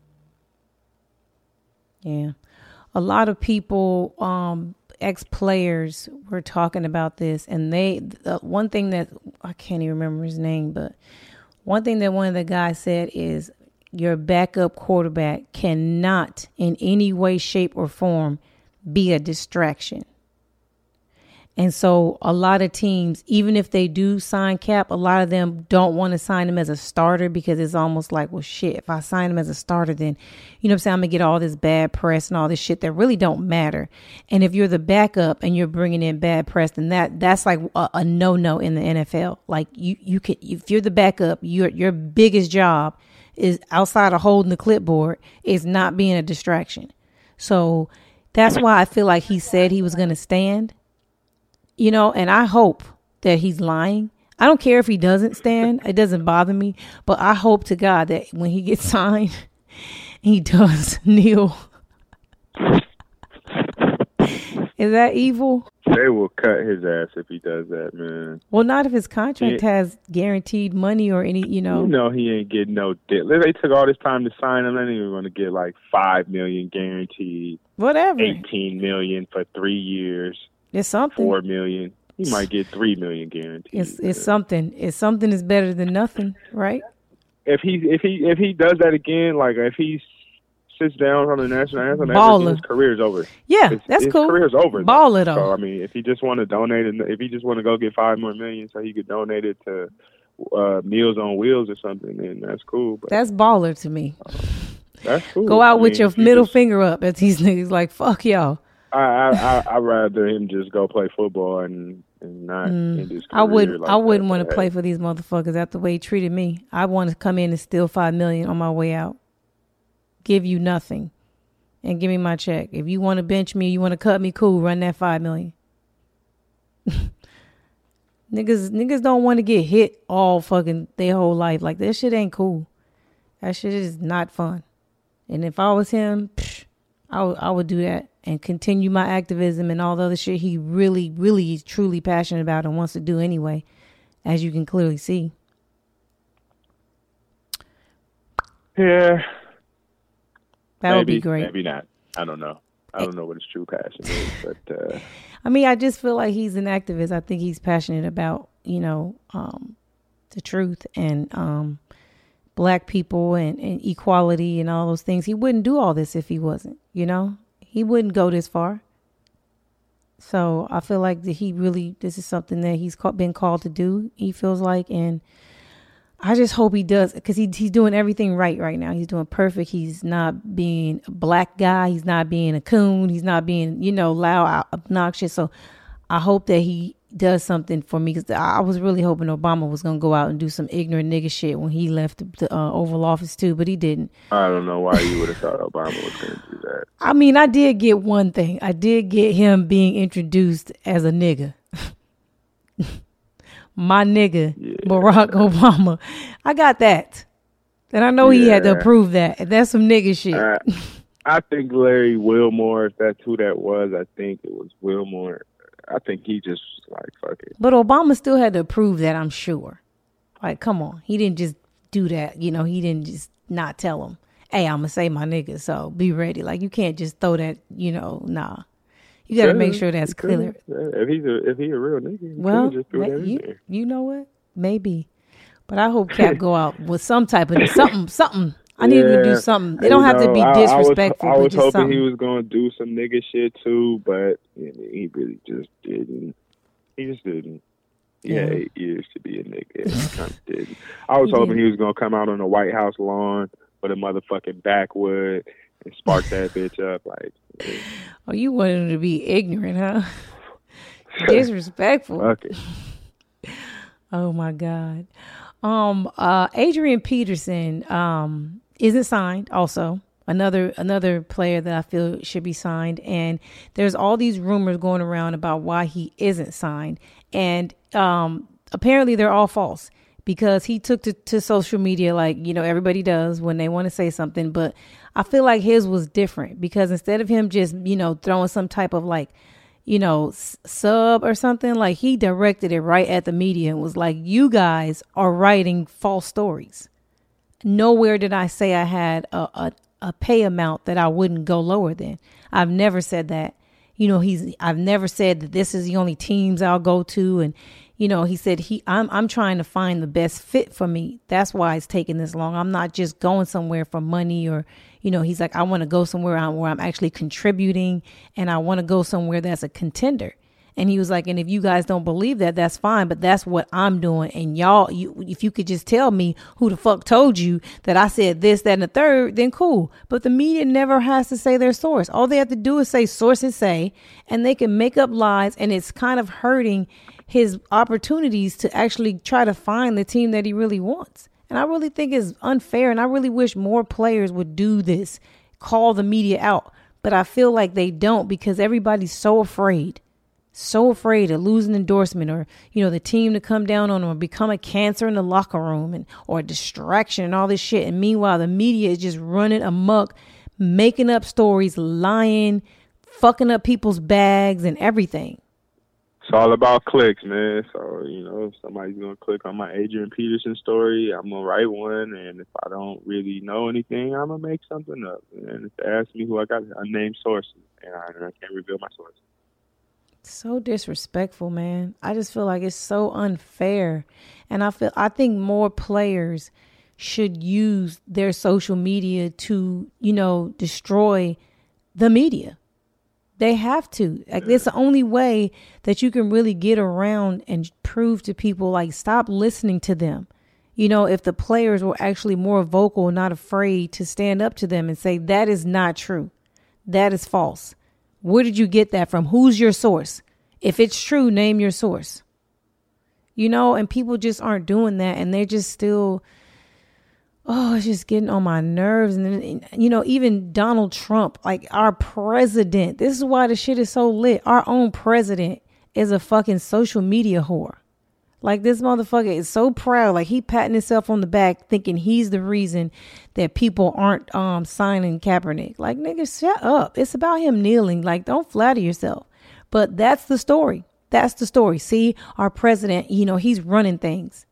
Yeah, a lot of people, ex-players were talking about this, and one thing that I can't even remember his name, but one thing that one of the guys said is your backup quarterback cannot in any way, shape, or form be a distraction. And so a lot of teams, even if they do sign Cap, a lot of them don't want to sign him as a starter because it's almost like, well, shit, if I sign him as a starter, then, you know what I'm saying, I'm going to get all this bad press and all this shit that really don't matter. And if you're the backup and you're bringing in bad press, then that's like a no-no in the NFL. Like you can, if you're the backup, your biggest job is outside of holding the clipboard is not being a distraction. So that's why I feel like he said he was going to stand. You know, and I hope that he's lying. I don't care if he doesn't stand. It doesn't bother me. But I hope to God that when he gets signed, he does kneel. Is that evil? They will cut his ass if he does that, man. Well, not if his contract has guaranteed money or any, you know. You know he ain't getting no deal. They took all this time to sign him. They ain't even going to get like $5 million guaranteed. Whatever. $18 million for 3 years. It's something. $4 million. He might get $3 million guaranteed. It's something. It's something is better than nothing, right? If he does that again, like if he sits down from the national anthem, his career's over. Yeah, that's cool. His career's over. Baller though. So I mean, if he just want to donate, and if he just want to go get $5 more million, so he could donate it to Meals on Wheels or something, then that's cool. But that's baller to me. That's cool. Go out with your middle finger up at these niggas. Like fuck y'all. I'd rather him just go play football and not end his career. I wouldn't want to play for these motherfuckers after the way he treated me. I want to come in and steal $5 million on my way out. Give you nothing. And give me my check. If you want to bench me, you want to cut me, cool, run that $5 million. Niggas don't want to get hit all fucking their whole life. Like that shit ain't cool. That shit is not fun. And if I was him, I would do that and continue my activism and all the other shit he really, really is truly passionate about and wants to do anyway, as you can clearly see. Yeah. That would be great. Maybe not. I don't know. I don't know what his true passion is, but I mean, I just feel like he's an activist. I think he's passionate about, you know, the truth and black people and equality and all those things. He wouldn't do all this if he wasn't, you know. He wouldn't go this far. So I feel like this is something that he's been called to do, he feels like. And I just hope he does, because he's doing everything right now. He's doing perfect. He's not being a black guy. He's not being a coon. He's not being, you know, loud, obnoxious. So I hope that he does something for me, because I was really hoping Obama was going to go out and do some ignorant nigga shit when he left the Oval Office too, but he didn't. I don't know why you would have thought Obama was going to do that. I mean, I did get one thing. I did get him being introduced as a nigga. my nigga, Barack Obama. I got that. And I know he had to approve that. That's some nigga shit. I think Larry Wilmore, if that's who that was, I think it was Wilmore. I think he just like, fuck it. But Obama still had to approve that, I'm sure. Like, come on. He didn't just do that. You know, he didn't just not tell him, hey, I'm going to say my nigga, so be ready. Like, you can't just throw that, you know, nah. You got to make sure that's clear. If he a real nigga, well, just throw that in there. You know what? Maybe. But I hope Cap go out with some type of something. I need to do something. It don't have to be disrespectful. I was hoping something. he was going to do some nigga shit too, but he really just didn't. He just didn't. He had 8 years to be a nigga. He kind of didn't. I was hoping he was going to come out on the White House lawn with a motherfucking backwood and spark that bitch up. Like, oh, you wanted him to be ignorant, huh? Disrespectful. Okay. Oh my God. Adrian Peterson isn't signed. Also, another player that I feel should be signed. And there's all these rumors going around about why he isn't signed, and apparently they're all false because he took to social media like, you know, everybody does when they want to say something. But I feel like his was different because instead of him just, you know, throwing some type of like, you know, sub or something, like he directed it right at the media and was like, you guys are writing false stories. Nowhere did I say I had a pay amount that I wouldn't go lower than. I've never said that. You know, I've never said that this is the only teams I'll go to. And, you know, he said I'm trying to find the best fit for me. That's why it's taking this long. I'm not just going somewhere for money or, you know, he's like, I want to go somewhere where I'm actually contributing, and I want to go somewhere that's a contender. And he was like, and if you guys don't believe that, that's fine. But that's what I'm doing. And y'all, if you could just tell me who the fuck told you that I said this, that, and the third, then cool. But the media never has to say their source. All they have to do is say sources say, and they can make up lies. And it's kind of hurting his opportunities to actually try to find the team that he really wants. And I really think it's unfair. And I really wish more players would do this, call the media out. But I feel like they don't because everybody's so afraid of losing endorsement or, you know, the team to come down on them or become a cancer in the locker room and or a distraction and all this shit. And meanwhile, the media is just running amok, making up stories, lying, fucking up people's bags and everything. It's all about clicks, man. So, you know, if somebody's going to click on my Adrian Peterson story, I'm going to write one. And if I don't really know anything, I'm going to make something up. And if they ask me who I got, I name sources. And I can't reveal my sources. So disrespectful, man. I just feel like it's so unfair. And I think more players should use their social media to, you know, destroy the media. They have to. Like, it's the only way that you can really get around and prove to people, like, stop listening to them. You know, if the players were actually more vocal, not afraid to stand up to them and say, that is not true. That is false. Where did you get that from? Who's your source? If it's true, name your source. You know, and people just aren't doing that. And they're just still, it's just getting on my nerves. And, you know, even Donald Trump, like our president, this is why the shit is so lit. Our own president is a fucking social media whore. Like, this motherfucker is so proud. Like, he patting himself on the back thinking he's the reason that people aren't signing Kaepernick. Like, nigga, shut up. It's about him kneeling. Like, don't flatter yourself. But that's the story. That's the story. See, our president, you know, he's running things.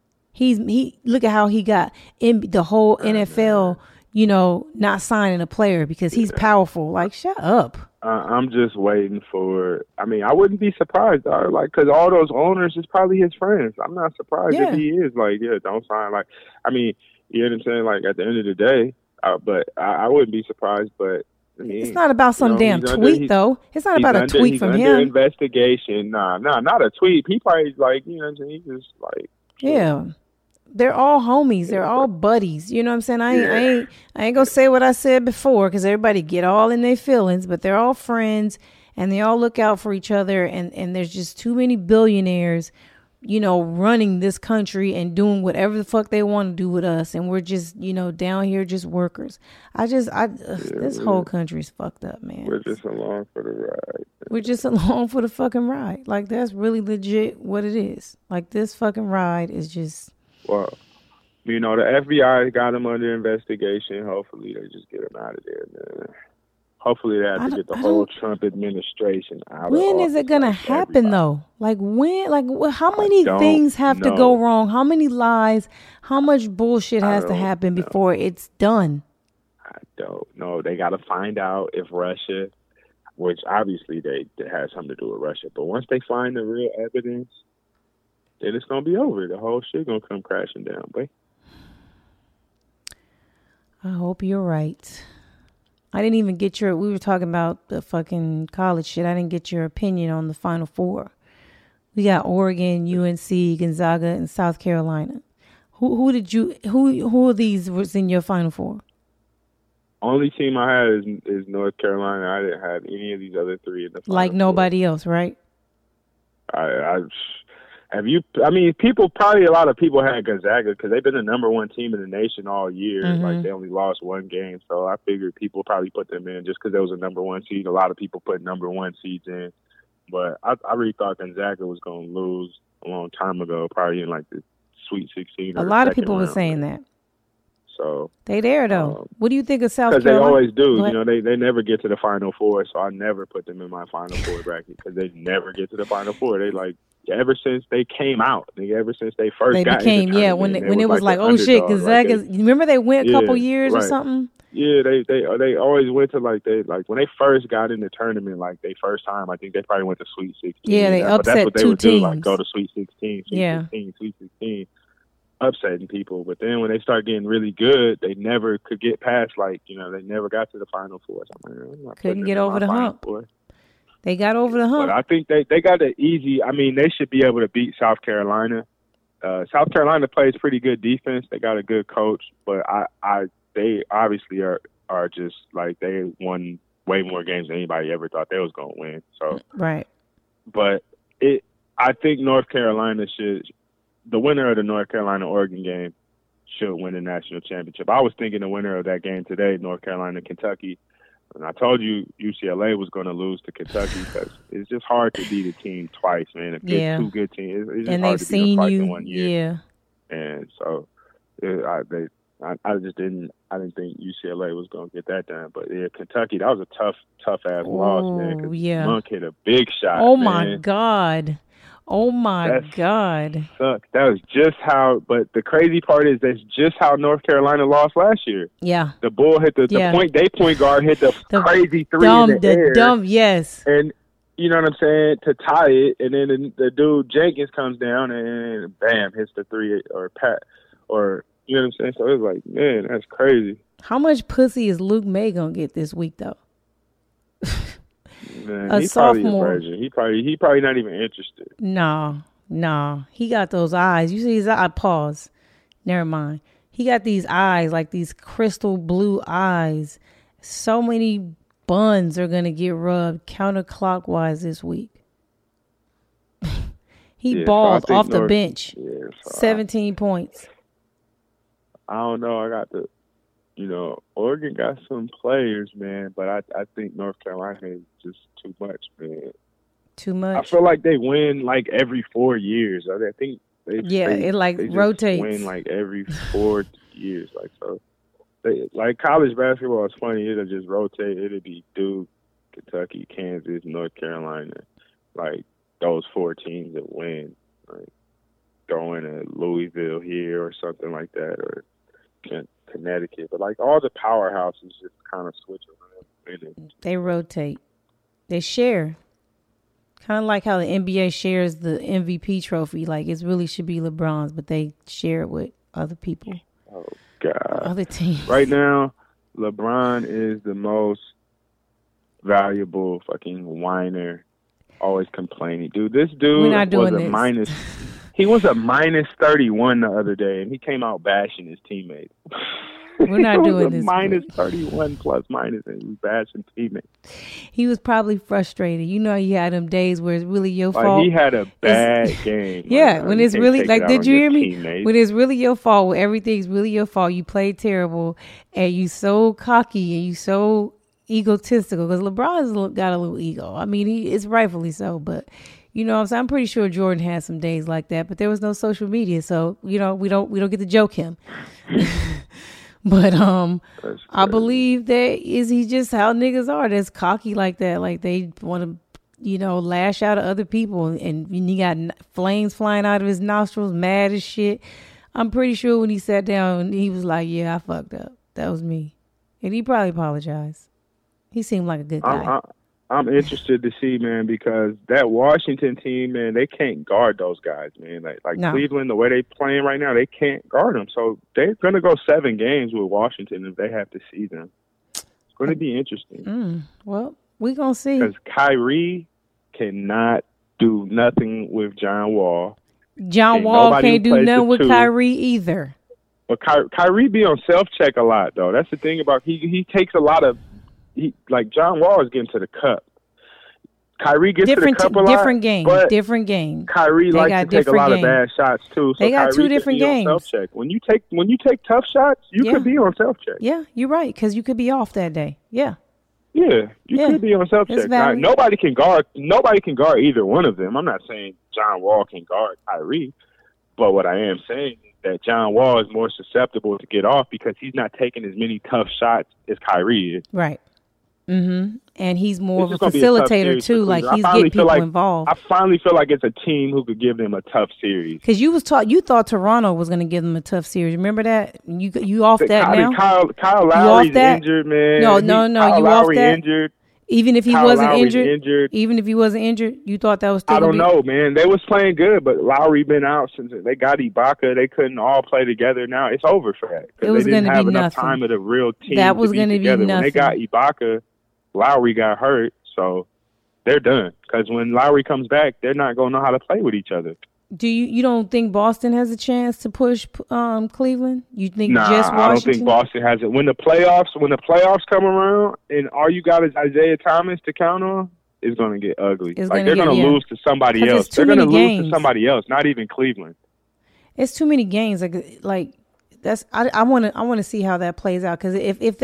He look at how he got in the whole NFL, you know, not signing a player because he's powerful. Like, shut up. I'm just waiting for. I mean, I wouldn't be surprised, dog. Like, because all those owners is probably his friends. I'm not surprised if he is. Like, don't sign. Like, I mean, you know what I'm saying? Like, at the end of the day, but I wouldn't be surprised. But I mean, it's not about some damn tweet, though. It's not about a tweet from him. Under investigation. Nah, not a tweet. He probably like, you know what I'm saying? He's just like, yeah. They're all homies. They're all buddies. You know what I'm saying? I ain't gonna say what I said before because everybody get all in their feelings, but they're all friends and they all look out for each other. And there's just too many billionaires running this country and doing whatever the fuck they want to do with us. And we're just, down here just workers. This whole country's fucked up, man. We're just along for the ride. We're just along for the fucking ride. Like, that's really legit what it is. Like, this fucking ride is just... Well, the FBI got him under investigation. Hopefully they just get him out of there, man. Hopefully they have to get the whole Trump administration out. When is it going to happen, though? Like, when? Like, how many things have to go wrong? How many lies? How much bullshit has to happen before it's done? I don't know. They got to find out if Russia, which obviously they has something to do with Russia, but once they find the real evidence, then it's going to be over. The whole shit going to come crashing down, boy. I hope you're right. I didn't even get we were talking about the fucking college shit. I didn't get your opinion on the Final Four. We got Oregon, UNC, Gonzaga, and South Carolina. Who of these was in your Final Four? Only team I had is North Carolina. I didn't have any of these other three in the Final Like nobody else, right? A lot of people had Gonzaga because they've been the number one team in the nation all year. Mm-hmm. Like, they only lost one game. So I figured people probably put them in just because there was a number one seed. A lot of people put number one seeds in. But I really thought Gonzaga was going to lose a long time ago, probably in like the Sweet 16. A lot of people were saying that. So they there, though. What do you think of South Carolina? Because they always do. They never get to the Final Four, so I never put them in my Final Four bracket because they never get to the Final Four. They ever since they came out, ever since they first got in the tournament, when it was like, oh shit, Gonzaga. Remember they went a couple years or something. Yeah, they always went to when they first got in the tournament, like they first time. I think they probably went to Sweet 16. Yeah, they upset that's what they two would teams. Do, like go to Sweet 16, Sweet 16, upsetting people. But then when they start getting really good, they never could get past they never got to the Final Four. So couldn't get over the hump. They got over the hump. But I think they got it easy. I mean, they should be able to beat South Carolina. South Carolina plays pretty good defense. They got a good coach, but they obviously are just like they won way more games than anybody ever thought they was going to win. So right. But I think North Carolina the winner of the North Carolina-Oregon game should win the national championship. I was thinking the winner of that game today, North Carolina-Kentucky. And I told you UCLA was going to lose to Kentucky because it's just hard to beat a team twice, man. Two good teams. It's just and hard they've to beat them twice seen you, in 1 year. yeah. And so I just didn't think UCLA was going to get that done. But yeah, Kentucky, that was a tough ass loss, man. 'Cause Monk hit a big shot. Oh man. my God. Oh my God. Sucked. That was just how, but the crazy part is that's just how North Carolina lost last year. Yeah. The Bull hit the point guard hit the crazy three in the air. Yes. And you know what I'm saying, to tie it, and then the dude Jenkins comes down and bam, hits the three or you know what I'm saying? So it was like, man, that's crazy. How much pussy is Luke May gonna get this week though? Man, he's sophomore. Probably a virgin. He probably not even interested. No. He got those eyes. You see his eye. Pause. Never mind. He got these eyes, like these crystal blue eyes. So many buns are gonna get rubbed counterclockwise this week. He balled off the bench. Yeah, 17 points. I don't know. I got the. Oregon got some players, man, but I think North Carolina is just too much, man. Too much. I feel like they win like every 4 years. I think they rotates. Win like every 4 years, like so. Like college basketball is funny. It'll just rotate. It'll be Duke, Kentucky, Kansas, North Carolina, like those 4 teams that win. Like going to Louisville here or something like that, or Connecticut, but like all the powerhouses just kind of switch around. They rotate. They share. Kind of like how the NBA shares the MVP trophy. Like it really should be LeBron's, but they share it with other people. Oh God! Other teams. Right now, LeBron is the most valuable fucking whiner. Always complaining, dude. This dude We're not doing was a minus. He was a minus 31 the other day, and he came out bashing his teammates. We're not doing this. Minus 31 plus minus, and we bashing teammates. He was probably frustrated. You know, he had them days where it's really your fault. He had a bad game. Yeah, when it's really like, did you hear me? Teammates. When it's really your fault, when everything's really your fault, you played terrible, and you so cocky and you so egotistical, because LeBron's got a little ego. I mean, it's rightfully so, but you know what I'm saying? I'm pretty sure Jordan had some days like that, but there was no social media, so you know we don't get to joke him. But I believe that he's just how niggas are. That's cocky like that. Like they want to, you know, lash out at other people, and he got flames flying out of his nostrils, mad as shit. I'm pretty sure when he sat down, he was like, "Yeah, I fucked up. That was me," and he probably apologized. He seemed like a good guy. I'm interested to see, man, because that Washington team, man, they can't guard those guys, man. Like no. Cleveland, the way they playing right now, they can't guard them. So they're going to go 7 games with Washington if they have to see them. It's going to be interesting. Well, we're going to see. Because Kyrie cannot do nothing with John Wall. John Wall can't do nothing with Kyrie either. But Kyrie be on self-check a lot, though. That's the thing about he takes a lot of like John Wall is getting to the cup. Kyrie gets to the cup a lot. Different game. Kyrie likes to take a lot of bad shots too. So they got Kyrie 2 different games. Self-check. When you take tough shots, you could be on self-check. Yeah, you're right, because you could be off that day. Yeah. Yeah, you could be on self-check. Now, nobody can guard either one of them. I'm not saying John Wall can guard Kyrie, but what I am saying is that John Wall is more susceptible to get off because he's not taking as many tough shots as Kyrie is. Right. Mm-hmm. And he's more of a facilitator too. Like he's getting people involved. I finally feel like it's a team who could give them a tough series. Because you thought Toronto was going to give them a tough series. Remember that? You off that now? Kyle Lowry's injured, man. No. You off that? Injured. Even if he wasn't injured, you thought that was still I don't know, man. They was playing good, but Lowry been out since they got Ibaka. They couldn't all play together. Now it's over for that. It was going to be nothing. Enough time of the real team. That was going to be nothing. When they got Ibaka, Lowry got hurt, so they're done. Because when Lowry comes back, they're not going to know how to play with each other. Do you don't think Boston has a chance to push Cleveland? You think just Washington? I don't think Boston has it. When the playoffs come around and all you got is Isaiah Thomas to count on, it's going to get ugly. They're going to lose to somebody else. They're going to lose to somebody else, not even Cleveland. It's too many games. Like that's I want to see how that plays out, because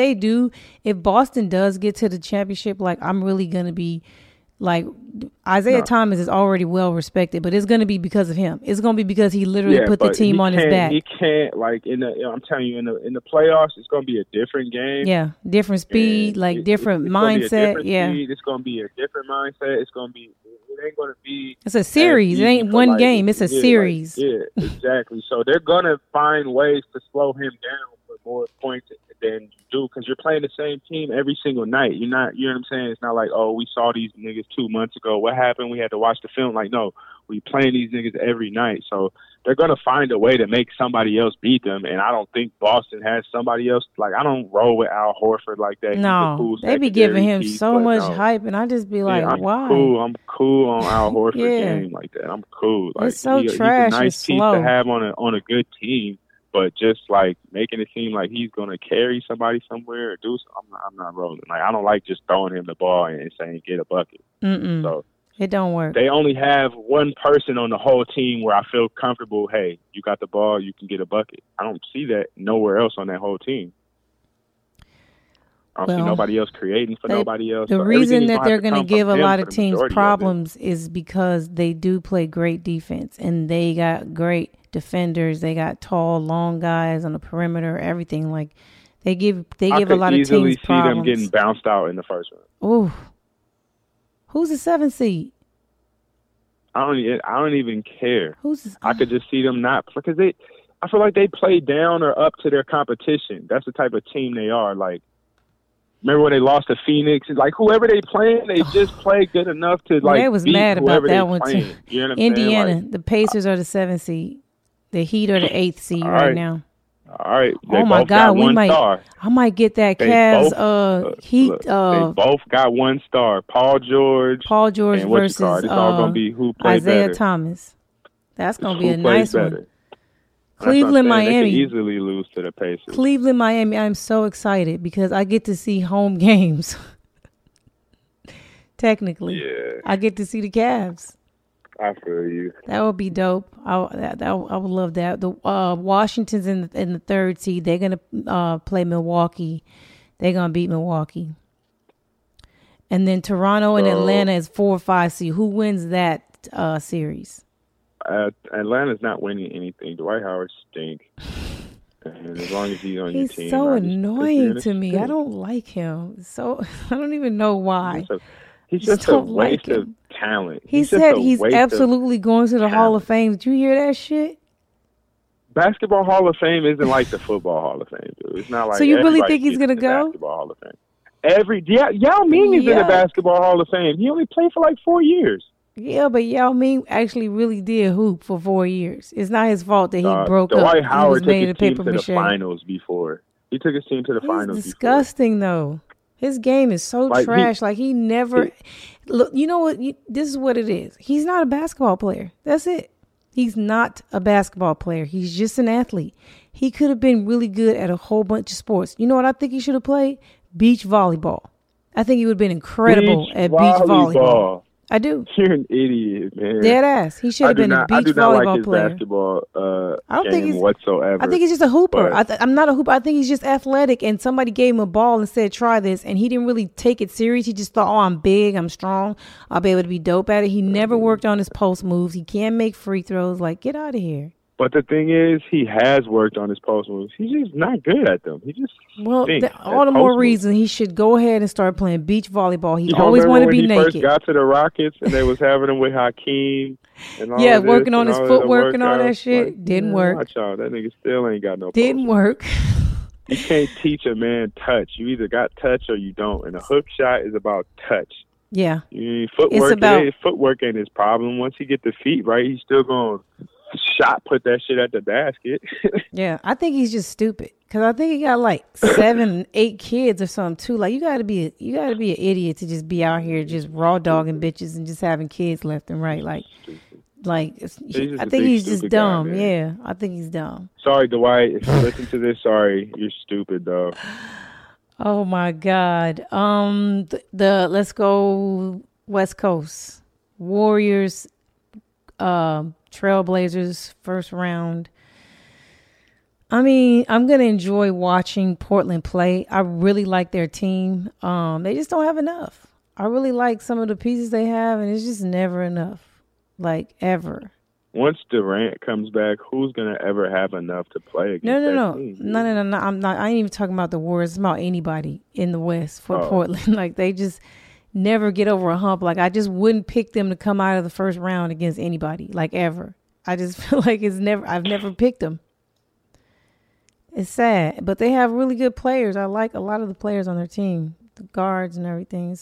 if Boston does get to the championship, like I'm really going to be. Like Isaiah Thomas is already well respected, but it's going to be because of him. It's going to be because he literally put the team on his back. He can't I'm telling you in the playoffs, it's going to be a different game. Yeah, different speed, different mindset. Speed. It's going to be a different mindset. It's going to be. It ain't going to be. It's a series. It ain't one game. It's a series. Exactly. So they're going to find ways to slow him down for more points than you do, because you're playing the same team every single night. You're not, you know what I'm saying? It's not like, oh, we saw these niggas 2 months ago. What happened? We had to watch the film. Like, no, we playing these niggas every night. So they're going to find a way to make somebody else beat them. And I don't think Boston has somebody else. Like, I don't roll with Al Horford like that. No, they be giving him so much hype, and I just be like, why? I'm cool on Al Horford game like that. I'm cool. Like, it's so trash. He's a nice piece to have on a good team. But just like making it seem like he's going to carry somebody somewhere or do something, I'm not rolling. Like, I don't like just throwing him the ball and saying get a bucket. So it don't work. They only have one person on the whole team where I feel comfortable. Hey, you got the ball, you can get a bucket. I don't see that nowhere else on that whole team. I don't see nobody else creating for nobody else. The reason that they're going to give a lot of teams problems is because they do play great defense, and they got great defenders. They got tall, long guys on the perimeter. Everything, like they give a lot of teams problems. I could easily see them getting bounced out in the first round. Oh, who's the 7th seed? I don't even care. I could just see them not, because I feel like they play down or up to their competition. That's the type of team they are. Like, remember when they lost to Phoenix? Like, whoever they playing, they just play good enough to they was beat mad about that one playing. too. You know what I'm Indiana, saying? Like, the Pacers are the 7th seed. The Heat are the 8th seed right now. All right. Oh my God, I might get that Cavs Heat. They both got 1 star. Paul George versus it's all gonna be who played Isaiah better. Thomas. That's gonna be a nice one. Cleveland, Miami. They could easily lose to the Pacers. Cleveland, Miami. I'm so excited because I get to see home games. Technically, Yeah, I get to see the Cavs. I feel you. That would be dope. I would love that. The Washington's in the third seed. They're gonna play Milwaukee. They're gonna beat Milwaukee. And then Toronto and Atlanta is 4 or 5 seed. Who wins that series? Atlanta's not winning anything. Dwight Howard stink. And as long as he's on your team, he's so annoying to me. I don't like him. So I don't even know why. He's just a waste of talent. He said he's absolutely going to the Hall of Fame. Did you hear that shit? Basketball Hall of Fame isn't like the Football Hall of Fame, dude. It's not like. So you really think he's gonna go? Basketball Hall of Fame. Yao Ming is in the Basketball Hall of Fame. He only played for like 4 years. Yeah, but Yao Ming actually really did hoop for 4 years. It's not his fault that he broke up. Dwight Howard took his team to the finals finals before. He took his team to the finals. Disgusting though. His game is so trash. He never look. You know what? This is what it is. He's not a basketball player. That's it. He's not a basketball player. He's just an athlete. He could have been really good at a whole bunch of sports. You know what I think he should have played? Beach volleyball. I think he would have been incredible at beach volleyball. I do. You're an idiot, man. Dead ass. He should have been a beach volleyball player. Basketball I don't think he's whatsoever. I think he's just a hooper. I'm not a hooper. I think he's just athletic. And somebody gave him a ball and said, "Try this," and he didn't really take it serious. He just thought, "Oh, I'm big. I'm strong. I'll be able to be dope at it." He never worked on his post moves. He can't make free throws. Like, get out of here. But the thing is, he has worked on his post moves. He's just not good at them. He just all the more reason he should go ahead and start playing beach volleyball. He always wanted to be naked. He first got to the Rockets and they was having him with Hakeem and all working on his footwork and all that shit. Didn't work. Watch out. That nigga still ain't got no Didn't work. You can't teach a man touch. You either got touch or you don't. And a hook shot is about touch. Yeah. Footwork ain't his problem. Once he get the feet right, he's still going to put that shit at the basket. Yeah, I think he's just stupid because I think he got like 7, 8 kids or something too. Like you got to be an idiot to just be out here just raw dogging bitches and just having kids left and right. I think he's just dumb. Yeah, I think he's dumb. Sorry, Dwight. If you listen to this, sorry, you're stupid though. Oh my God. Let's go West Coast Warriors. Trailblazers first round. I mean, I'm going to enjoy watching Portland play. I really like their team. They just don't have enough. I really like some of the pieces they have, and it's just never enough. Like, ever. Once Durant comes back, who's going to ever have enough to play against that team? No. I'm not. I ain't even talking about the Warriors. It's about anybody in the West for Portland. Like, they just never get over a hump. Like, I just wouldn't pick them to come out of the first round against anybody, like, ever. I just feel like I've never picked them. It's sad, but they have really good players. I like a lot of the players on their team, the guards and everything.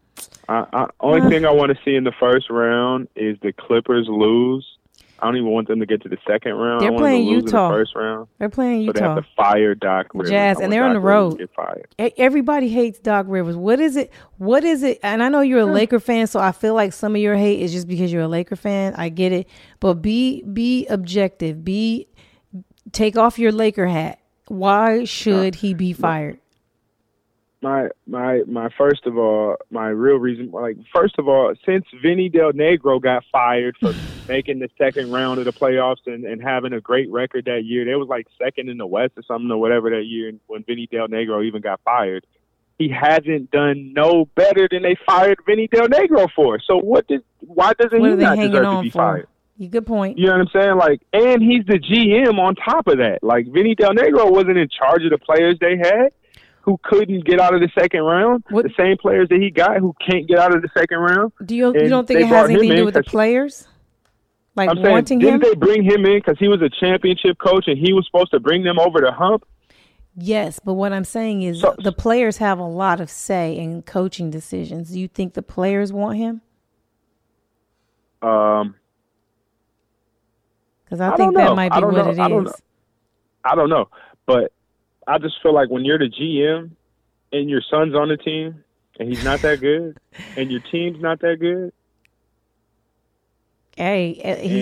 Only thing I want to see in the first round is the Clippers lose. I don't even want them to get to the second round. They're playing Utah. In the first round. They're playing Utah. So they have to fire Doc Rivers. Jazz, and they're on the road. Get fired. Everybody hates Doc Rivers. What is it? And I know you're a Laker fan, so I feel like some of your hate is just because you're a Laker fan. I get it, but be objective. Take off your Laker hat. Why should he be fired? My first of all, my real reason, first of all, since Vinny Del Negro got fired for making the second round of the playoffs and having a great record that year, they was like second in the West or something or whatever that year when Vinny Del Negro even got fired. He hasn't done no better than they fired Vinny Del Negro for. So why doesn't he not deserve to be fired? Good point. You know what I'm saying? And he's the GM on top of that. Vinny Del Negro wasn't in charge of the players they had who couldn't get out of the second round. The same players that he got who can't get out of the second round. You don't think it has anything to do with the players? Wanting him? Didn't they bring him in because he was a championship coach and he was supposed to bring them over the hump? Yes, but what I'm saying is the players have a lot of say in coaching decisions. Do you think the players want him? Because I think that might be what it is. I don't know. But I just feel like when you're the GM and your son's on the team and he's not that good and your team's not that good, Hey,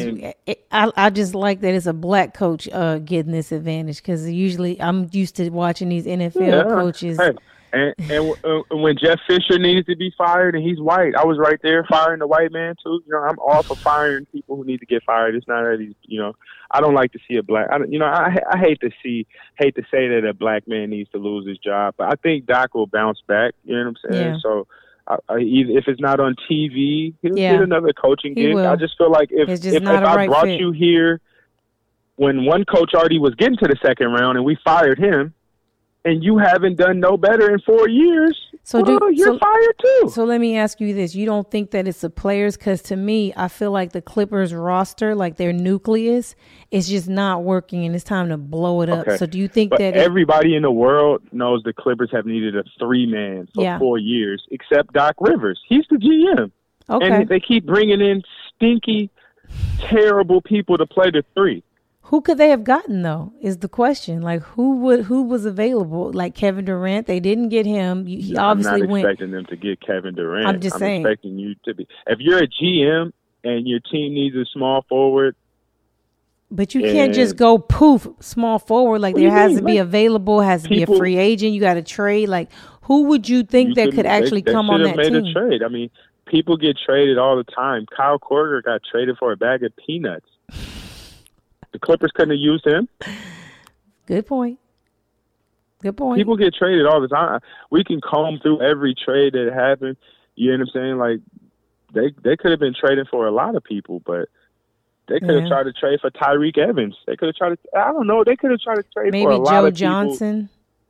I just like that it's a black coach getting this advantage because usually I'm used to watching these NFL coaches. Hey, and when Jeff Fisher needed to be fired and he's white, I was right there firing the white man too. You know, I'm all for firing people who need to get fired. It's not that he's, you know, I don't like to see a black. I hate to say that a black man needs to lose his job, but I think Doc will bounce back. You know what I'm saying? Yeah. So. If it's not on TV, he'll get another coaching gig. I just feel like if I brought you here when one coach already was getting to the second round and we fired him, and you haven't done no better in 4 years, you're fired too. So let me ask you this. You don't think that it's the players? Because to me, I feel like the Clippers roster, like their nucleus, is just not working and it's time to blow it up. So do you think that everybody in the world knows the Clippers have needed a 3-man for 4 years, except Doc Rivers. He's the GM. Okay. And they keep bringing in stinky, terrible people to play the 3. Who could they have gotten, though, is the question. Like, who was available? Like Kevin Durant, they didn't get him. He obviously I'm not expecting them to get Kevin Durant. I'm just saying. Expecting you to be. If you're a GM and your team needs a small forward. But you can't just go poof, small forward. Like, there has to be available, has to be a free agent. You got to trade. Like, who would you think that could actually come on that team? They should have made a trade. I mean, people get traded all the time. Kyle Korver got traded for a bag of peanuts. The Clippers couldn't have used him. Good point. People get traded all the time. We can comb through every trade that happened. You know what I'm saying? Like, they could have been trading for a lot of people, but they could have tried to trade for Tyreek Evans. They could have tried to. I don't know. They could have tried to trade for a lot of people. Maybe Joe Johnson.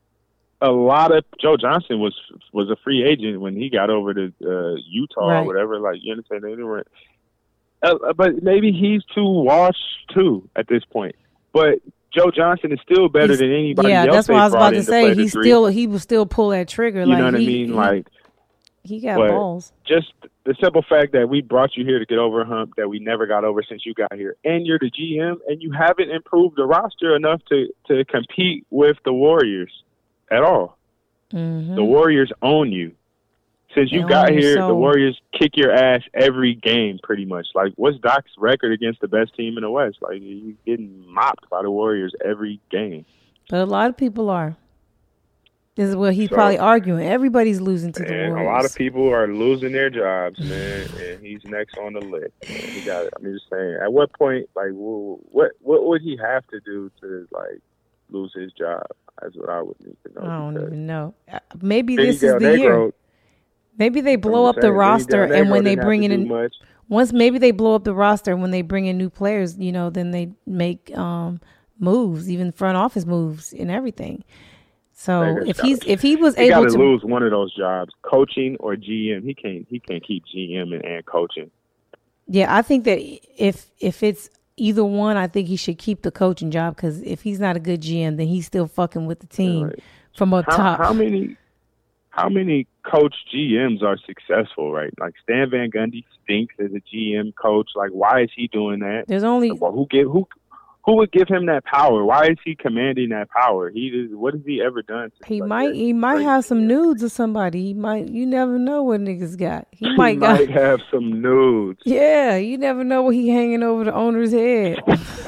Joe Johnson was a free agent when he got over to Utah or whatever. Like, you understand? They didn't. But maybe he's too washed too at this point. But Joe Johnson is still better than anybody else. Yeah, that's what I was about to say. He will still pull that trigger. You know what I mean? He got balls. Just the simple fact that we brought you here to get over a hump that we never got over since you got here, and you're the GM, and you haven't improved the roster enough to compete with the Warriors at all. Mm-hmm. The Warriors own you. Since you got here, the Warriors kick your ass every game, pretty much. Like, what's Doc's record against the best team in the West? Like, he's getting mopped by the Warriors every game. But a lot of people are. This is what he's probably arguing. Everybody's losing to the Warriors. A lot of people are losing their jobs, man, and he's next on the list. He got it. I'm just saying, at what point, like, what would he have to do to, like, lose his job? That's what I would need to know. I don't even know. Maybe this is the year. Maybe they blow up the roster, and when they bring in maybe they blow up the roster, and when they bring in new players, you know, then they make moves, even front office moves and everything. So if he was able to lose one of those jobs, coaching or GM, he can't keep GM and coaching. Yeah, I think that if it's either one, I think he should keep the coaching job, because if he's not a good GM, then he's still fucking with the team from up top. How many coach GMs are successful, right? Like, Stan Van Gundy stinks as a GM coach. Like, why is he doing that? There's only who would give him that power? Why is he commanding that power? What has he ever done? He might have some nudes of somebody. You never know what niggas got. He might have some nudes. Yeah, you never know what he hanging over the owner's head.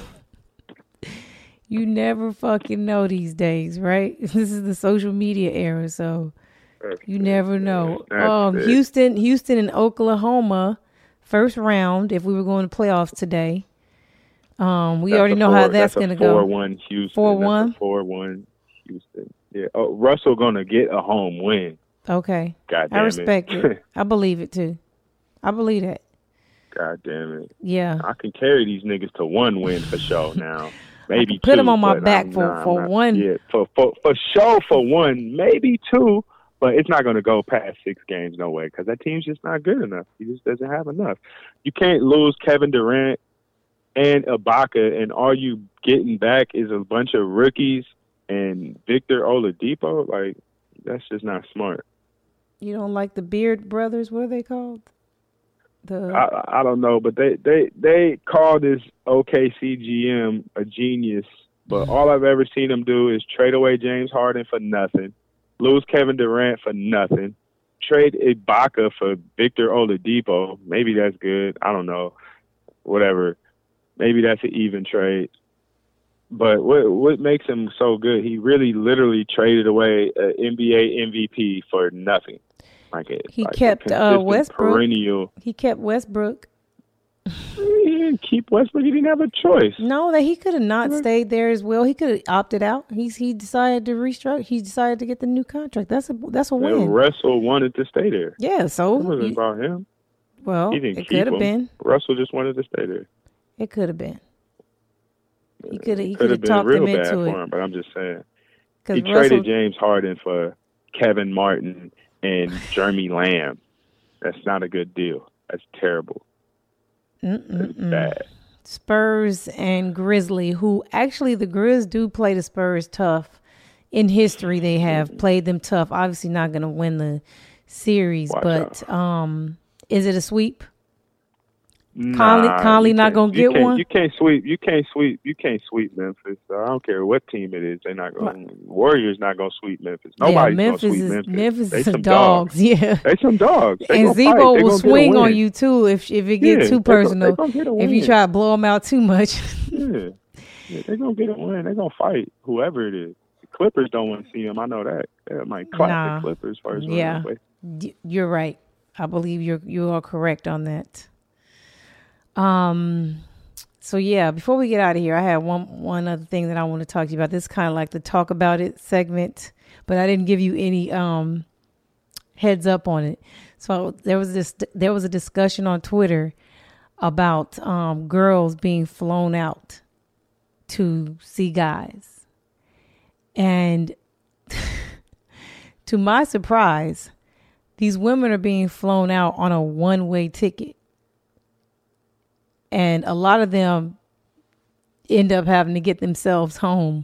You never fucking know these days, right? This is the social media era, so you never know. Houston and Oklahoma, first round. If we were going to playoffs today, we already know how that's going to go. 4-1 Houston. 4-1. 4-1 Houston. Yeah. Oh, Russell going to get a home win. Okay. God damn I respect it. I believe it too. I believe that. God damn it. Yeah. I can carry these niggas to one win for sure now. Maybe put two, them on my back for one. Yeah, for sure for one, maybe two. But it's not going to go past 6 games, no way, because that team's just not good enough. He just doesn't have enough. You can't lose Kevin Durant and Ibaka, and all you getting back is a bunch of rookies and Victor Oladipo. Like, that's just not smart. You don't like the Beard brothers? What are they called? I don't know, but they call this OKC GM a genius. But all I've ever seen him do is trade away James Harden for nothing. Lose Kevin Durant for nothing. Trade Ibaka for Victor Oladipo. Maybe that's good. I don't know. whatever. Maybe that's an even trade. But what makes him so good? He really, literally traded away an NBA MVP for nothing. He kept Westbrook. Perennial. He kept Westbrook. He didn't keep Westbrook. He didn't have a choice. No, that he could have not stayed there as well. He could have opted out. He decided to restructure. He decided to get the new contract. That's a win. And Russell wanted to stay there. Yeah, so it wasn't about him. Well, he didn't it could have been. Russell just wanted to stay there. It could have been. He could have been talked real him bad into for it. him, but I'm just saying. Russell He traded James Harden for Kevin Martin and Jeremy Lamb. That's not a good deal. That's terrible. That's bad. Spurs and Grizzly, who actually the Grizz do play the Spurs tough. In history, they have played them tough. Obviously not going to win the series, but is it a sweep? Conley not gonna get one. You can't sweep Memphis. I don't care what team it is. They're not going. Warriors not gonna sweep Memphis. Nobody's gonna sweep Memphis. Memphis is some dogs. Yeah, they some dogs. And Zebo will swing on you too if it gets too personal. If you try to blow them out too much. yeah, they're gonna get a win. They're gonna fight whoever it is. The Clippers don't want to see them. I know that. They might clap the Clippers first. Yeah, you're right. I believe you are correct on that. So yeah, before we get out of here, I have one other thing that I want to talk to you about. This is kind of like the talk about it segment, but I didn't give you any heads up on it. So there was a discussion on Twitter about girls being flown out to see guys, and to my surprise, these women are being flown out on a one-way ticket. And a lot of them end up having to get themselves home.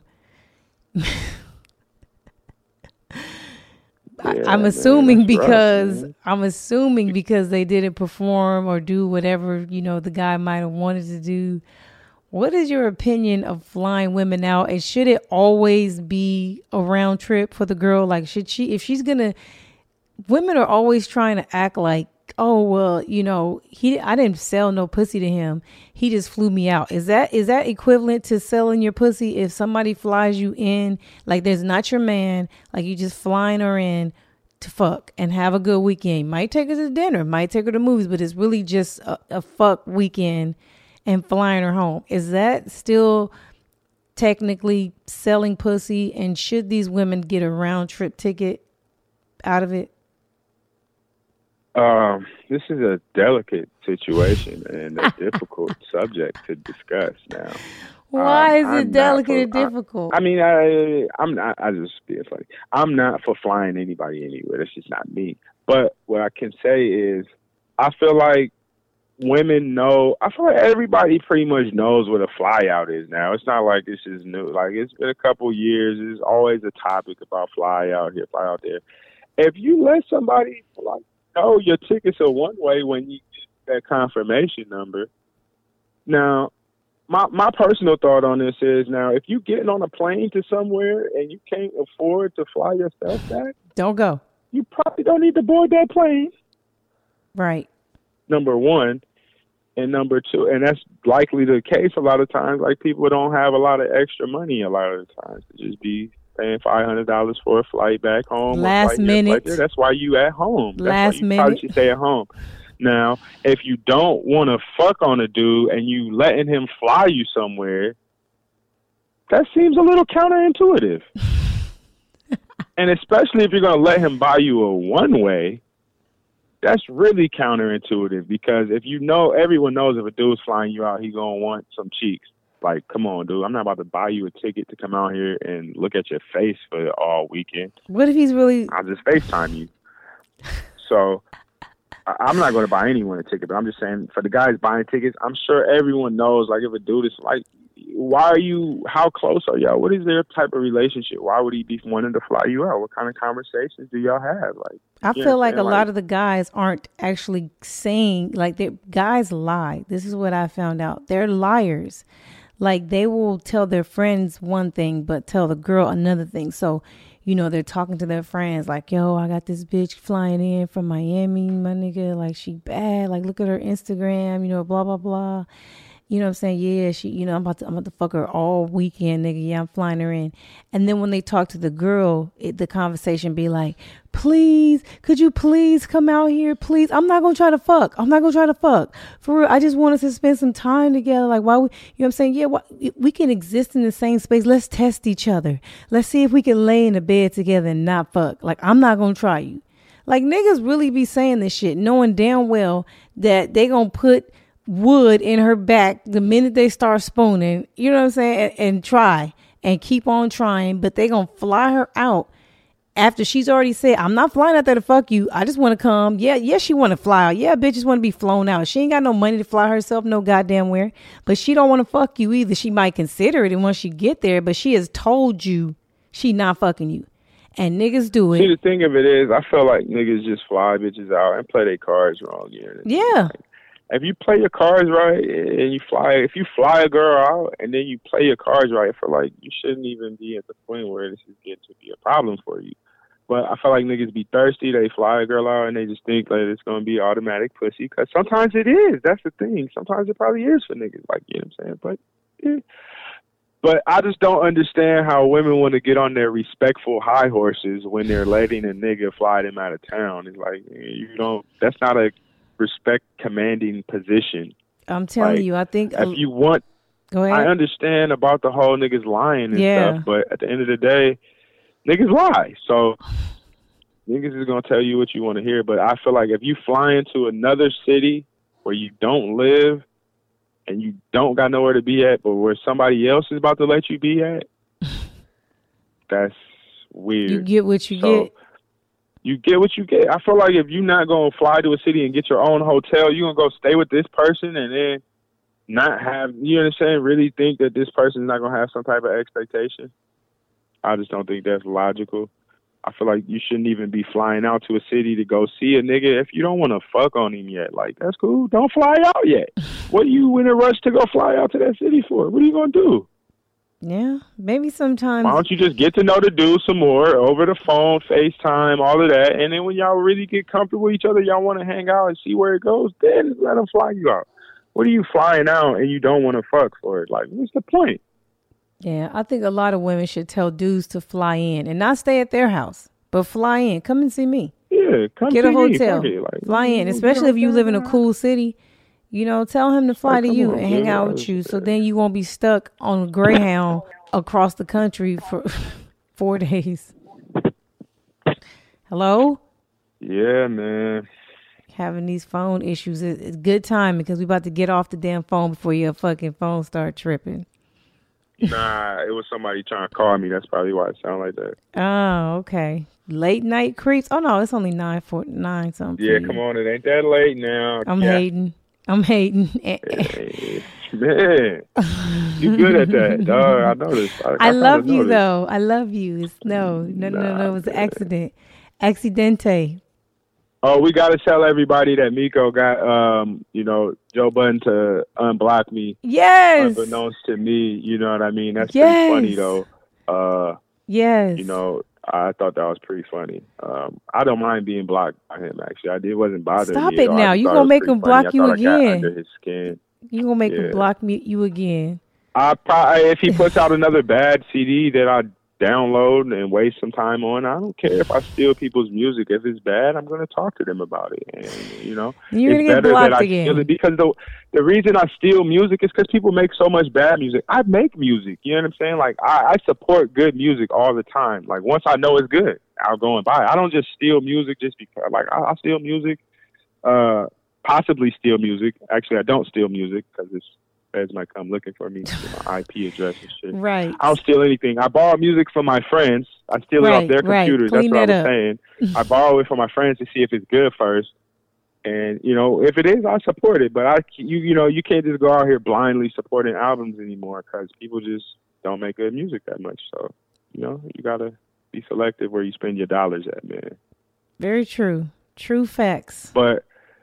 I'm assuming because they didn't perform or do whatever, the guy might have wanted to do. What is your opinion of flying women out? And should it always be a round trip for the girl? Like, women are always trying to act like, oh, well, I didn't sell no pussy to him. He just flew me out. Is that equivalent to selling your pussy? If somebody flies you in, like there's not your man, like you just flying her in to fuck and have a good weekend. Might take her to dinner, might take her to movies, but it's really just a fuck weekend and flying her home. Is that still technically selling pussy? And should these women get a round trip ticket out of it? This is a delicate situation and a difficult subject to discuss now. Why is it delicate and difficult? I'm not, I just being funny. I'm not for flying anybody anywhere. That's just not me. But what I can say is I feel like women know, I feel like everybody pretty much knows what a fly out is now. It's not like this is new. Like it's been a couple years. There's always a topic about fly out here, fly out there. If you let somebody know your tickets are one way when you get that confirmation number. Now, my personal thought on this is now, if you getting on a plane to somewhere and you can't afford to fly yourself back, don't go. You probably don't need to board that plane. Right. Number one. And number two, and that's likely the case a lot of times, like people don't have a lot of extra money a lot of the times to just be paying $500 for a flight back home. Last minute. That's why you at home. Last minute. Probably should stay at home. Now, if you don't want to fuck on a dude and you letting him fly you somewhere, that seems a little counterintuitive. And especially if you're going to let him buy you a one-way, that's really counterintuitive because everyone knows if a dude's flying you out, he's going to want some cheeks. Like, come on, dude, I'm not about to buy you a ticket to come out here and look at your face for all weekend. What if he's really... I'll just FaceTime you. So I'm not going to buy anyone a ticket, but I'm just saying for the guys buying tickets, I'm sure everyone knows, like, if a dude is like, how close are y'all? What is their type of relationship? Why would he be wanting to fly you out? What kind of conversations do y'all have? Like, I feel like a lot of the guys aren't actually saying, like, guys lie. This is what I found out. They're liars. Like, they will tell their friends one thing, but tell the girl another thing. So you know, they're talking to their friends like, yo, I got this bitch flying in from Miami, my nigga. Like, she bad. Like, look at her Instagram, you know, blah, blah, blah. You know what I'm saying? Yeah, she, you know, I'm about to fuck her all weekend, nigga. Yeah, I'm flying her in. And then when they talk to the girl, the conversation be like, please, could you please come out here? Please. I'm not going to try to fuck. I'm not going to try to fuck. For real, I just want us to spend some time together. Like, why, you know what I'm saying? Yeah, we can exist in the same space. Let's test each other. Let's see if we can lay in the bed together and not fuck. Like, I'm not going to try you. Like, niggas really be saying this shit, knowing damn well that they going to put wood in her back the minute they start spooning, you know what I'm saying, and try and keep on trying, but they gonna fly her out after she's already said, I'm not flying out there to fuck you, I just want to come. Yeah, she want to fly out. Yeah, bitches want to be flown out. She ain't got no money to fly herself no goddamn where, but she don't want to fuck you either. She might consider it and once she get there, but she has told you she not fucking you, and niggas do it. See, the thing of it is, I feel like niggas just fly bitches out and play their cards wrong. Yeah. If you play your cards right and if you fly a girl out and then you play your cards right, I feel like you shouldn't even be at the point where this is getting to be a problem for you. But I feel like niggas be thirsty. They fly a girl out and they just think that it's going to be automatic pussy. Because sometimes it is. That's the thing. Sometimes it probably is for niggas. Like, you know what I'm saying? But, yeah. But I just don't understand how women want to get on their respectful high horses when they're letting a nigga fly them out of town. It's like, that's not a respect commanding position. I'm telling you, I think if you want, go ahead. I understand about the whole niggas lying and stuff, but at the end of the day, niggas lie. So niggas is gonna tell you what you want to hear. But I feel like if you fly into another city where you don't live and you don't got nowhere to be at, but where somebody else is about to let you be at, that's weird. You get what you get. You get what you get. I feel like if you're not going to fly to a city and get your own hotel, you're going to go stay with this person and then not have, you know what I'm saying, really think that this person's not going to have some type of expectation. I just don't think that's logical. I feel like you shouldn't even be flying out to a city to go see a nigga if you don't want to fuck on him yet. Like, that's cool. Don't fly out yet. What are you in a rush to go fly out to that city for? What are you going to do? Yeah, maybe sometimes. Why don't you just get to know the dude some more over the phone, FaceTime, all of that, and then when y'all really get comfortable with each other, y'all want to hang out and see where it goes, then let them fly you out. What are you flying out and you don't want to fuck for it? Like, what's the point? Yeah, I think a lot of women should tell dudes to fly in and not stay at their house, but fly in. Come and see me. Yeah, come get see a hotel. Me. Like, fly in, especially if you live in a cool city. You know, tell him to fly to you and hang out with you, so then you won't be stuck on Greyhound across the country for 4 days. Hello? Yeah, man. Having these phone issues. It's good time because we about to get off the damn phone before your fucking phone start tripping. Nah, it was somebody trying to call me. That's probably why it sounded like that. Oh, okay. Late night creeps. Oh no, it's only 9:49 something. Yeah, come on, it ain't that late now. I'm hating. Hey, man, you good at that, dog. I noticed. I love you though. I love you. It's no. It was an accident. Accidente. Oh, we got to tell everybody that Miko got, Joe Budden to unblock me. Yes. Unbeknownst to me, you know what I mean? That's pretty funny, though. Yes. You know, I thought that was pretty funny. I don't mind being blocked by him, actually. It wasn't bothering me. Stop it now. You going to make him block you again. Under his skin. You going to make him block you again. If he puts out another bad CD that I download and waste some time on, I don't care if I steal people's music. If it's bad, I'm going to talk to them about it. And, you know, you're going to get blocked again. Steal it because the reason I steal music is because people make so much bad music. I make music. You know what I'm saying? Like, I support good music all the time. Like, once I know it's good, I'll go and buy it. I don't just steal music just because. Like, I steal music, possibly steal music. Actually, I don't steal music because it's feds might come looking for me for my IP address and shit. Right. I don't steal anything. I borrow music from my friends. I steal it off their computers. That's what I was saying. I borrow it from my friends to see if it's good first. And, you know, if it is, I support it. But you can't just go out here blindly supporting albums anymore because people just don't make good music that much. So, you know, you got to be selective where you spend your dollars at, man. Very true. True facts. But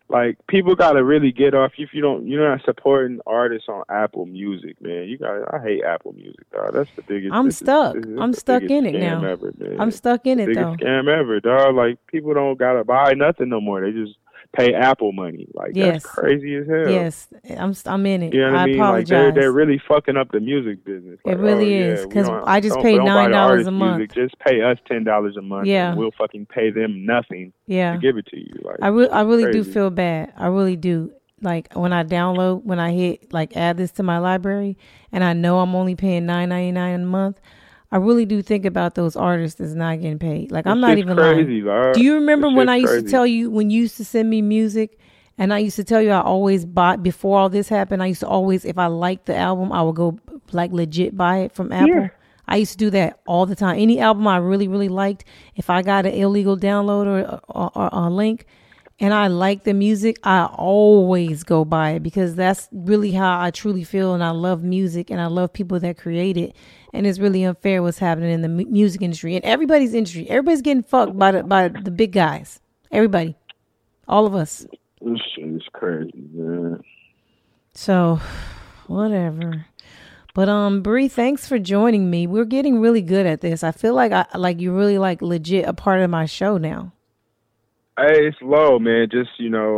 Like, people gotta really get off if you're not supporting artists on Apple Music, man. I hate Apple Music, dog. That's the biggest. I'm stuck. I'm stuck in it now. Ever, I'm stuck in it though. Biggest scam ever, dog. Like, people don't gotta buy nothing no more. They just pay Apple money. Like, that's crazy as hell. Yes, I'm in it. You know what I mean? Apologize. Like, they're really fucking up the music business. Like, it really is, because I just paid $9 a month. Music. Just pay us $10 a month. Yeah, and we'll fucking pay them nothing. Yeah, to give it to you. Like, I really do feel bad. I really do. Like, when I hit like add this to my library, and I know I'm only paying $9.99 a month. I really do think about those artists that's not getting paid. Like, I'm not even lying. Do you remember when I used to tell you, when you used to send me music, and I used to tell you I always bought, before all this happened, I used to always, if I liked the album, I would go like legit buy it from Apple. Yeah. I used to do that all the time. Any album I really, really liked, if I got an illegal download or a link and I like the music, I always go buy it, because that's really how I truly feel. And I love music, and I love people that create it. And it's really unfair what's happening in the music industry and everybody's industry. Everybody's getting fucked by the big guys. Everybody, all of us. This shit is crazy, man. So, whatever. But Bree, thanks for joining me. We're getting really good at this. I feel like you're really like legit a part of my show now. Hey, it's low, man. Just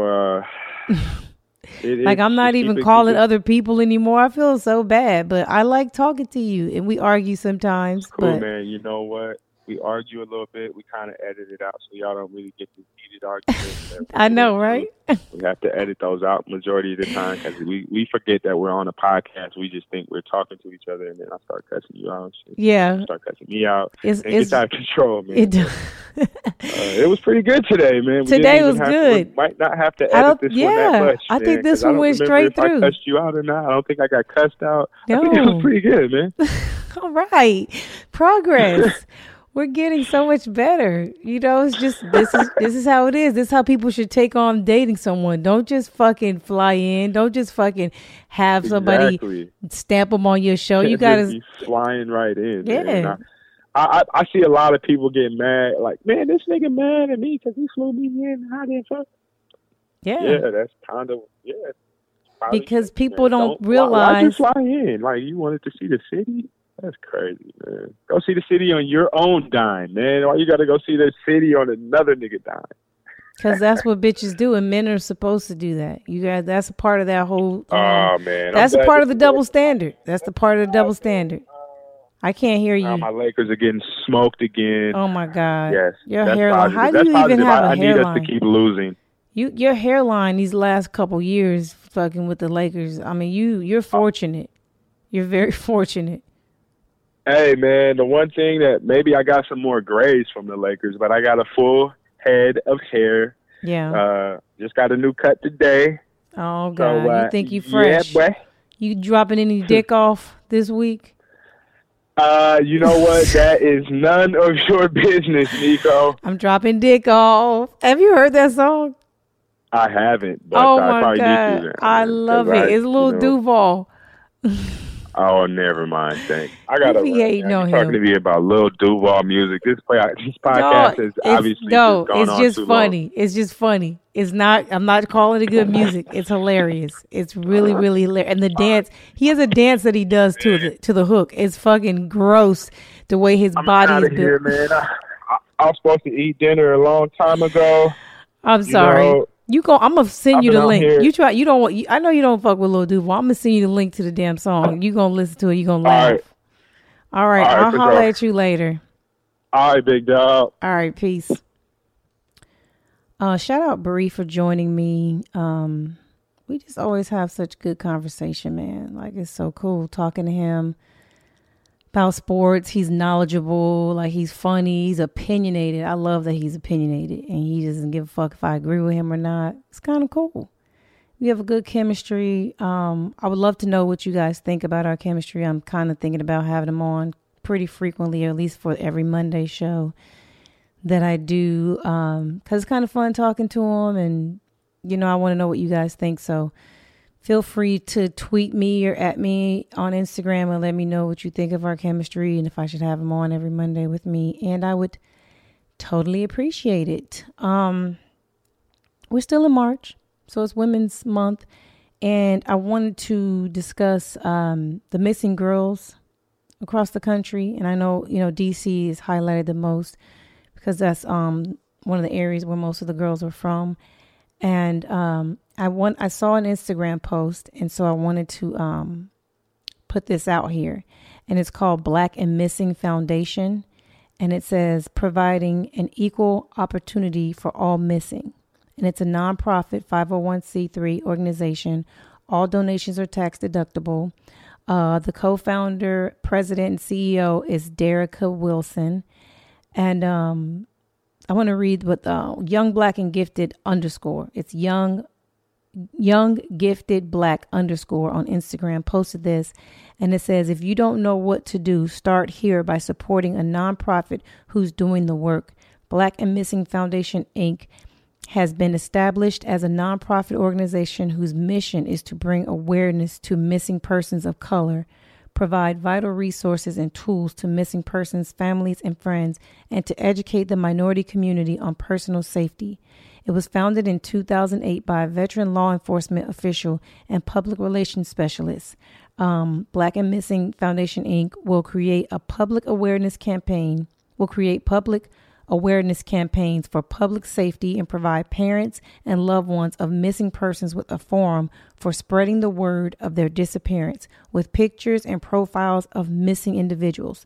like, I'm not even calling other people anymore. I feel so bad, but I like talking to you, and we argue sometimes. Cool, man. You know what? We argue a little bit. We kind of edit it out, so y'all don't really get the heated arguments. I know, right? We have to edit those out majority of the time, because we forget that we're on a podcast. We just think we're talking to each other, and then I start cussing you out. Yeah. You start cussing me out. It's out of control, man. It was pretty good today, man. Today was good. We might not have to edit this one that much, I think this one went straight through. If I cussed you out or not. I don't think I got cussed out. No. I think it was pretty good, man. All right. Progress. We're getting so much better. You know, it's just, this is how it is. This is how people should take on dating someone. Don't just fucking fly in. Don't just fucking have somebody stamp them on your show. You got to be flying right in. Yeah. Man. I see a lot of people getting mad. Like, man, this nigga mad at me because he flew me in and I didn't fuck. Yeah. Yeah, that's kind of, because people don't realize. Why just fly in? Like, you wanted to see the city? That's crazy, man. Go see the city on your own dime, man. Why you got to go see the city on another nigga dime? Because that's what bitches do, and men are supposed to do that. You guys, that's a part of that whole. Oh man, that's a part of the double standard. That's the part of the double standard. I can't hear you. My Lakers are getting smoked again. Oh my God. Yes. Your hairline. How do you even have a hairline? I need us to keep losing. Your hairline these last couple years, fucking with the Lakers. I mean, you're fortunate. You're very fortunate. Hey, man, the one thing that maybe I got some more grays from the Lakers, but I got a full head of hair. Yeah. Just got a new cut today. Oh, God. So, you think you fresh? Yeah, boy. You dropping any dick off this week? You know what? That is none of your business, Nico. I'm dropping dick off. Have you heard that song? I haven't. But oh, I my God. I love it. It's Lil Duval. Oh, never mind. Thanks. I gotta talking to me about Lil Duval music. This podcast is obviously it's just funny. Long. It's just funny. It's not. I'm not calling it good music. It's hilarious. It's really, really hilarious. And the dance. He has a dance that he does to the hook. It's fucking gross. The way his body is built. Here, man. I was supposed to eat dinner a long time ago. I'm sorry. I'm gonna send you the link. Here. You try. You don't want. I know you don't fuck with Lil Duval. I'm gonna send you the link to the damn song. You gonna listen to it. You gonna laugh. All right. I'll holler at you later. All right, big dog. All right. Peace. Shout out Bree for joining me. We just always have such good conversation, man. Like, it's so cool talking to him about sports. He's knowledgeable, like, he's funny, he's opinionated. I love that he's opinionated and he doesn't give a fuck if I agree with him or not. It's kind of cool. We have a good chemistry. I would love to know what you guys think about our chemistry. I'm kind of thinking about having him on pretty frequently, or at least for every Monday show that I do, because it's kind of fun talking to him, and I want to know what you guys think. So feel free to tweet me or at me on Instagram and let me know what you think of our chemistry and if I should have him on every Monday with me. And I would totally appreciate it. We're still in March. So it's Women's Month. And I wanted to discuss the missing girls across the country. And I know, DC is highlighted the most because that's one of the areas where most of the girls are from. And I saw an Instagram post, and so I wanted to put this out here. And it's called Black and Missing Foundation. And it says providing an equal opportunity for all missing. And it's a nonprofit 501c3 organization. All donations are tax deductible. The co-founder, president, and CEO is Derica Wilson. And I want to read what Young Black and Gifted _ it's Young Gifted Black _ on Instagram posted this. And it says, if you don't know what to do, start here by supporting a nonprofit who's doing the work. Black and Missing Foundation, Inc. has been established as a nonprofit organization whose mission is to bring awareness to missing persons of color, provide vital resources and tools to missing persons, families, and friends, and to educate the minority community on personal safety. It was founded in 2008 by a veteran law enforcement official and public relations specialist. Black and Missing Foundation, Inc. will create public awareness campaigns for public safety and provide parents and loved ones of missing persons with a forum for spreading the word of their disappearance with pictures and profiles of missing individuals.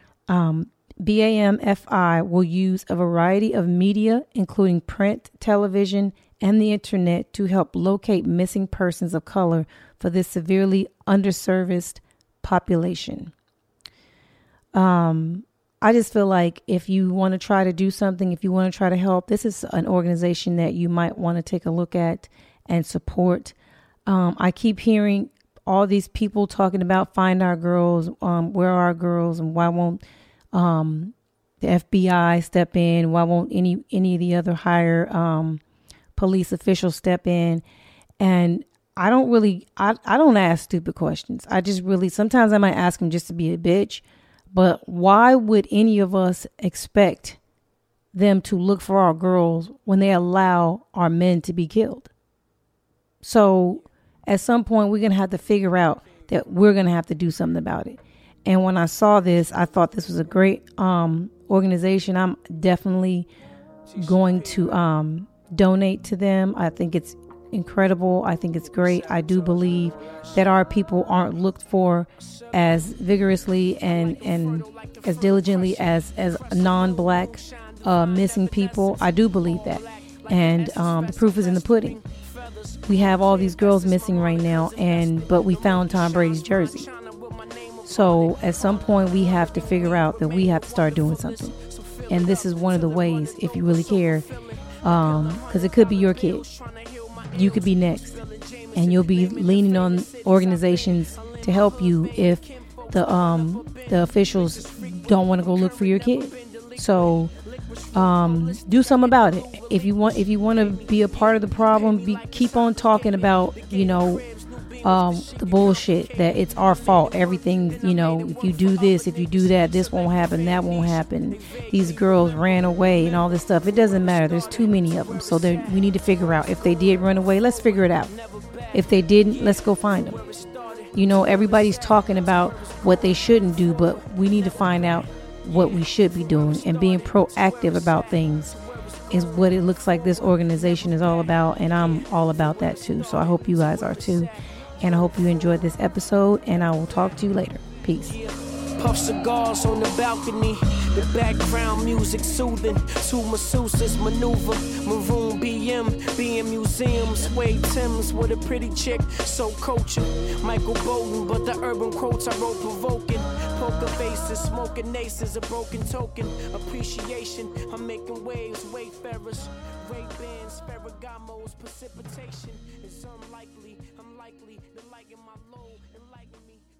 BAMFI will use a variety of media, including print, television, and the internet to help locate missing persons of color for this severely underserviced population. I just feel like if you want to try to do something, if you want to try to help, this is an organization that you might want to take a look at and support. I keep hearing all these people talking about find our girls, where are our girls, and why won't the FBI step in? Why won't any of the other higher police officials step in? And I don't ask stupid questions. Sometimes I might ask them just to be a bitch. But why would any of us expect them to look for our girls when they allow our men to be killed? So at some point, we're going to have to figure out that we're going to have to do something about it. And when I saw this, I thought this was a great organization. I'm definitely going to donate to them. I think it's incredible. I think it's great. I do believe that our people aren't looked for as vigorously and as diligently as non-black missing people. I do believe that. And the proof is in the pudding. We have all these girls missing right now, but we found Tom Brady's jersey. So at some point we have to figure out that we have to start doing something. And this is one of the ways, if you really care, because it could be your kid. You could be next, and you'll be leaning on organizations to help you if the officials don't want to go look for your kid. So do something about it. If you want to be a part of the problem, keep on talking about the bullshit that it's our fault. Everything, if you do this, if you do that, this won't happen, that won't happen. These girls ran away and all this stuff. It doesn't matter. There's too many of them. So we need to figure out if they did run away. Let's figure it out. If they didn't, let's go find them. Everybody's talking about what they shouldn't do, but we need to find out what we should be doing, and being proactive about things is what it looks like this organization is all about. And I'm all about that too. So I hope you guys are too. And I hope you enjoyed this episode, and I will talk to you later. Peace. Puff cigars on the balcony, the background music soothing. Two masseuses maneuver, maroon BM museums. Wade Timms with a pretty chick, so culture. Michael Bolton, but the urban quotes I wrote provoking. Poker faces, smoking aces, a broken token. Appreciation, I'm making waves, wayfarers. Ray-Bans, Ferragamos, precipitation is unlikely. I'm likely to lighten my load and like me.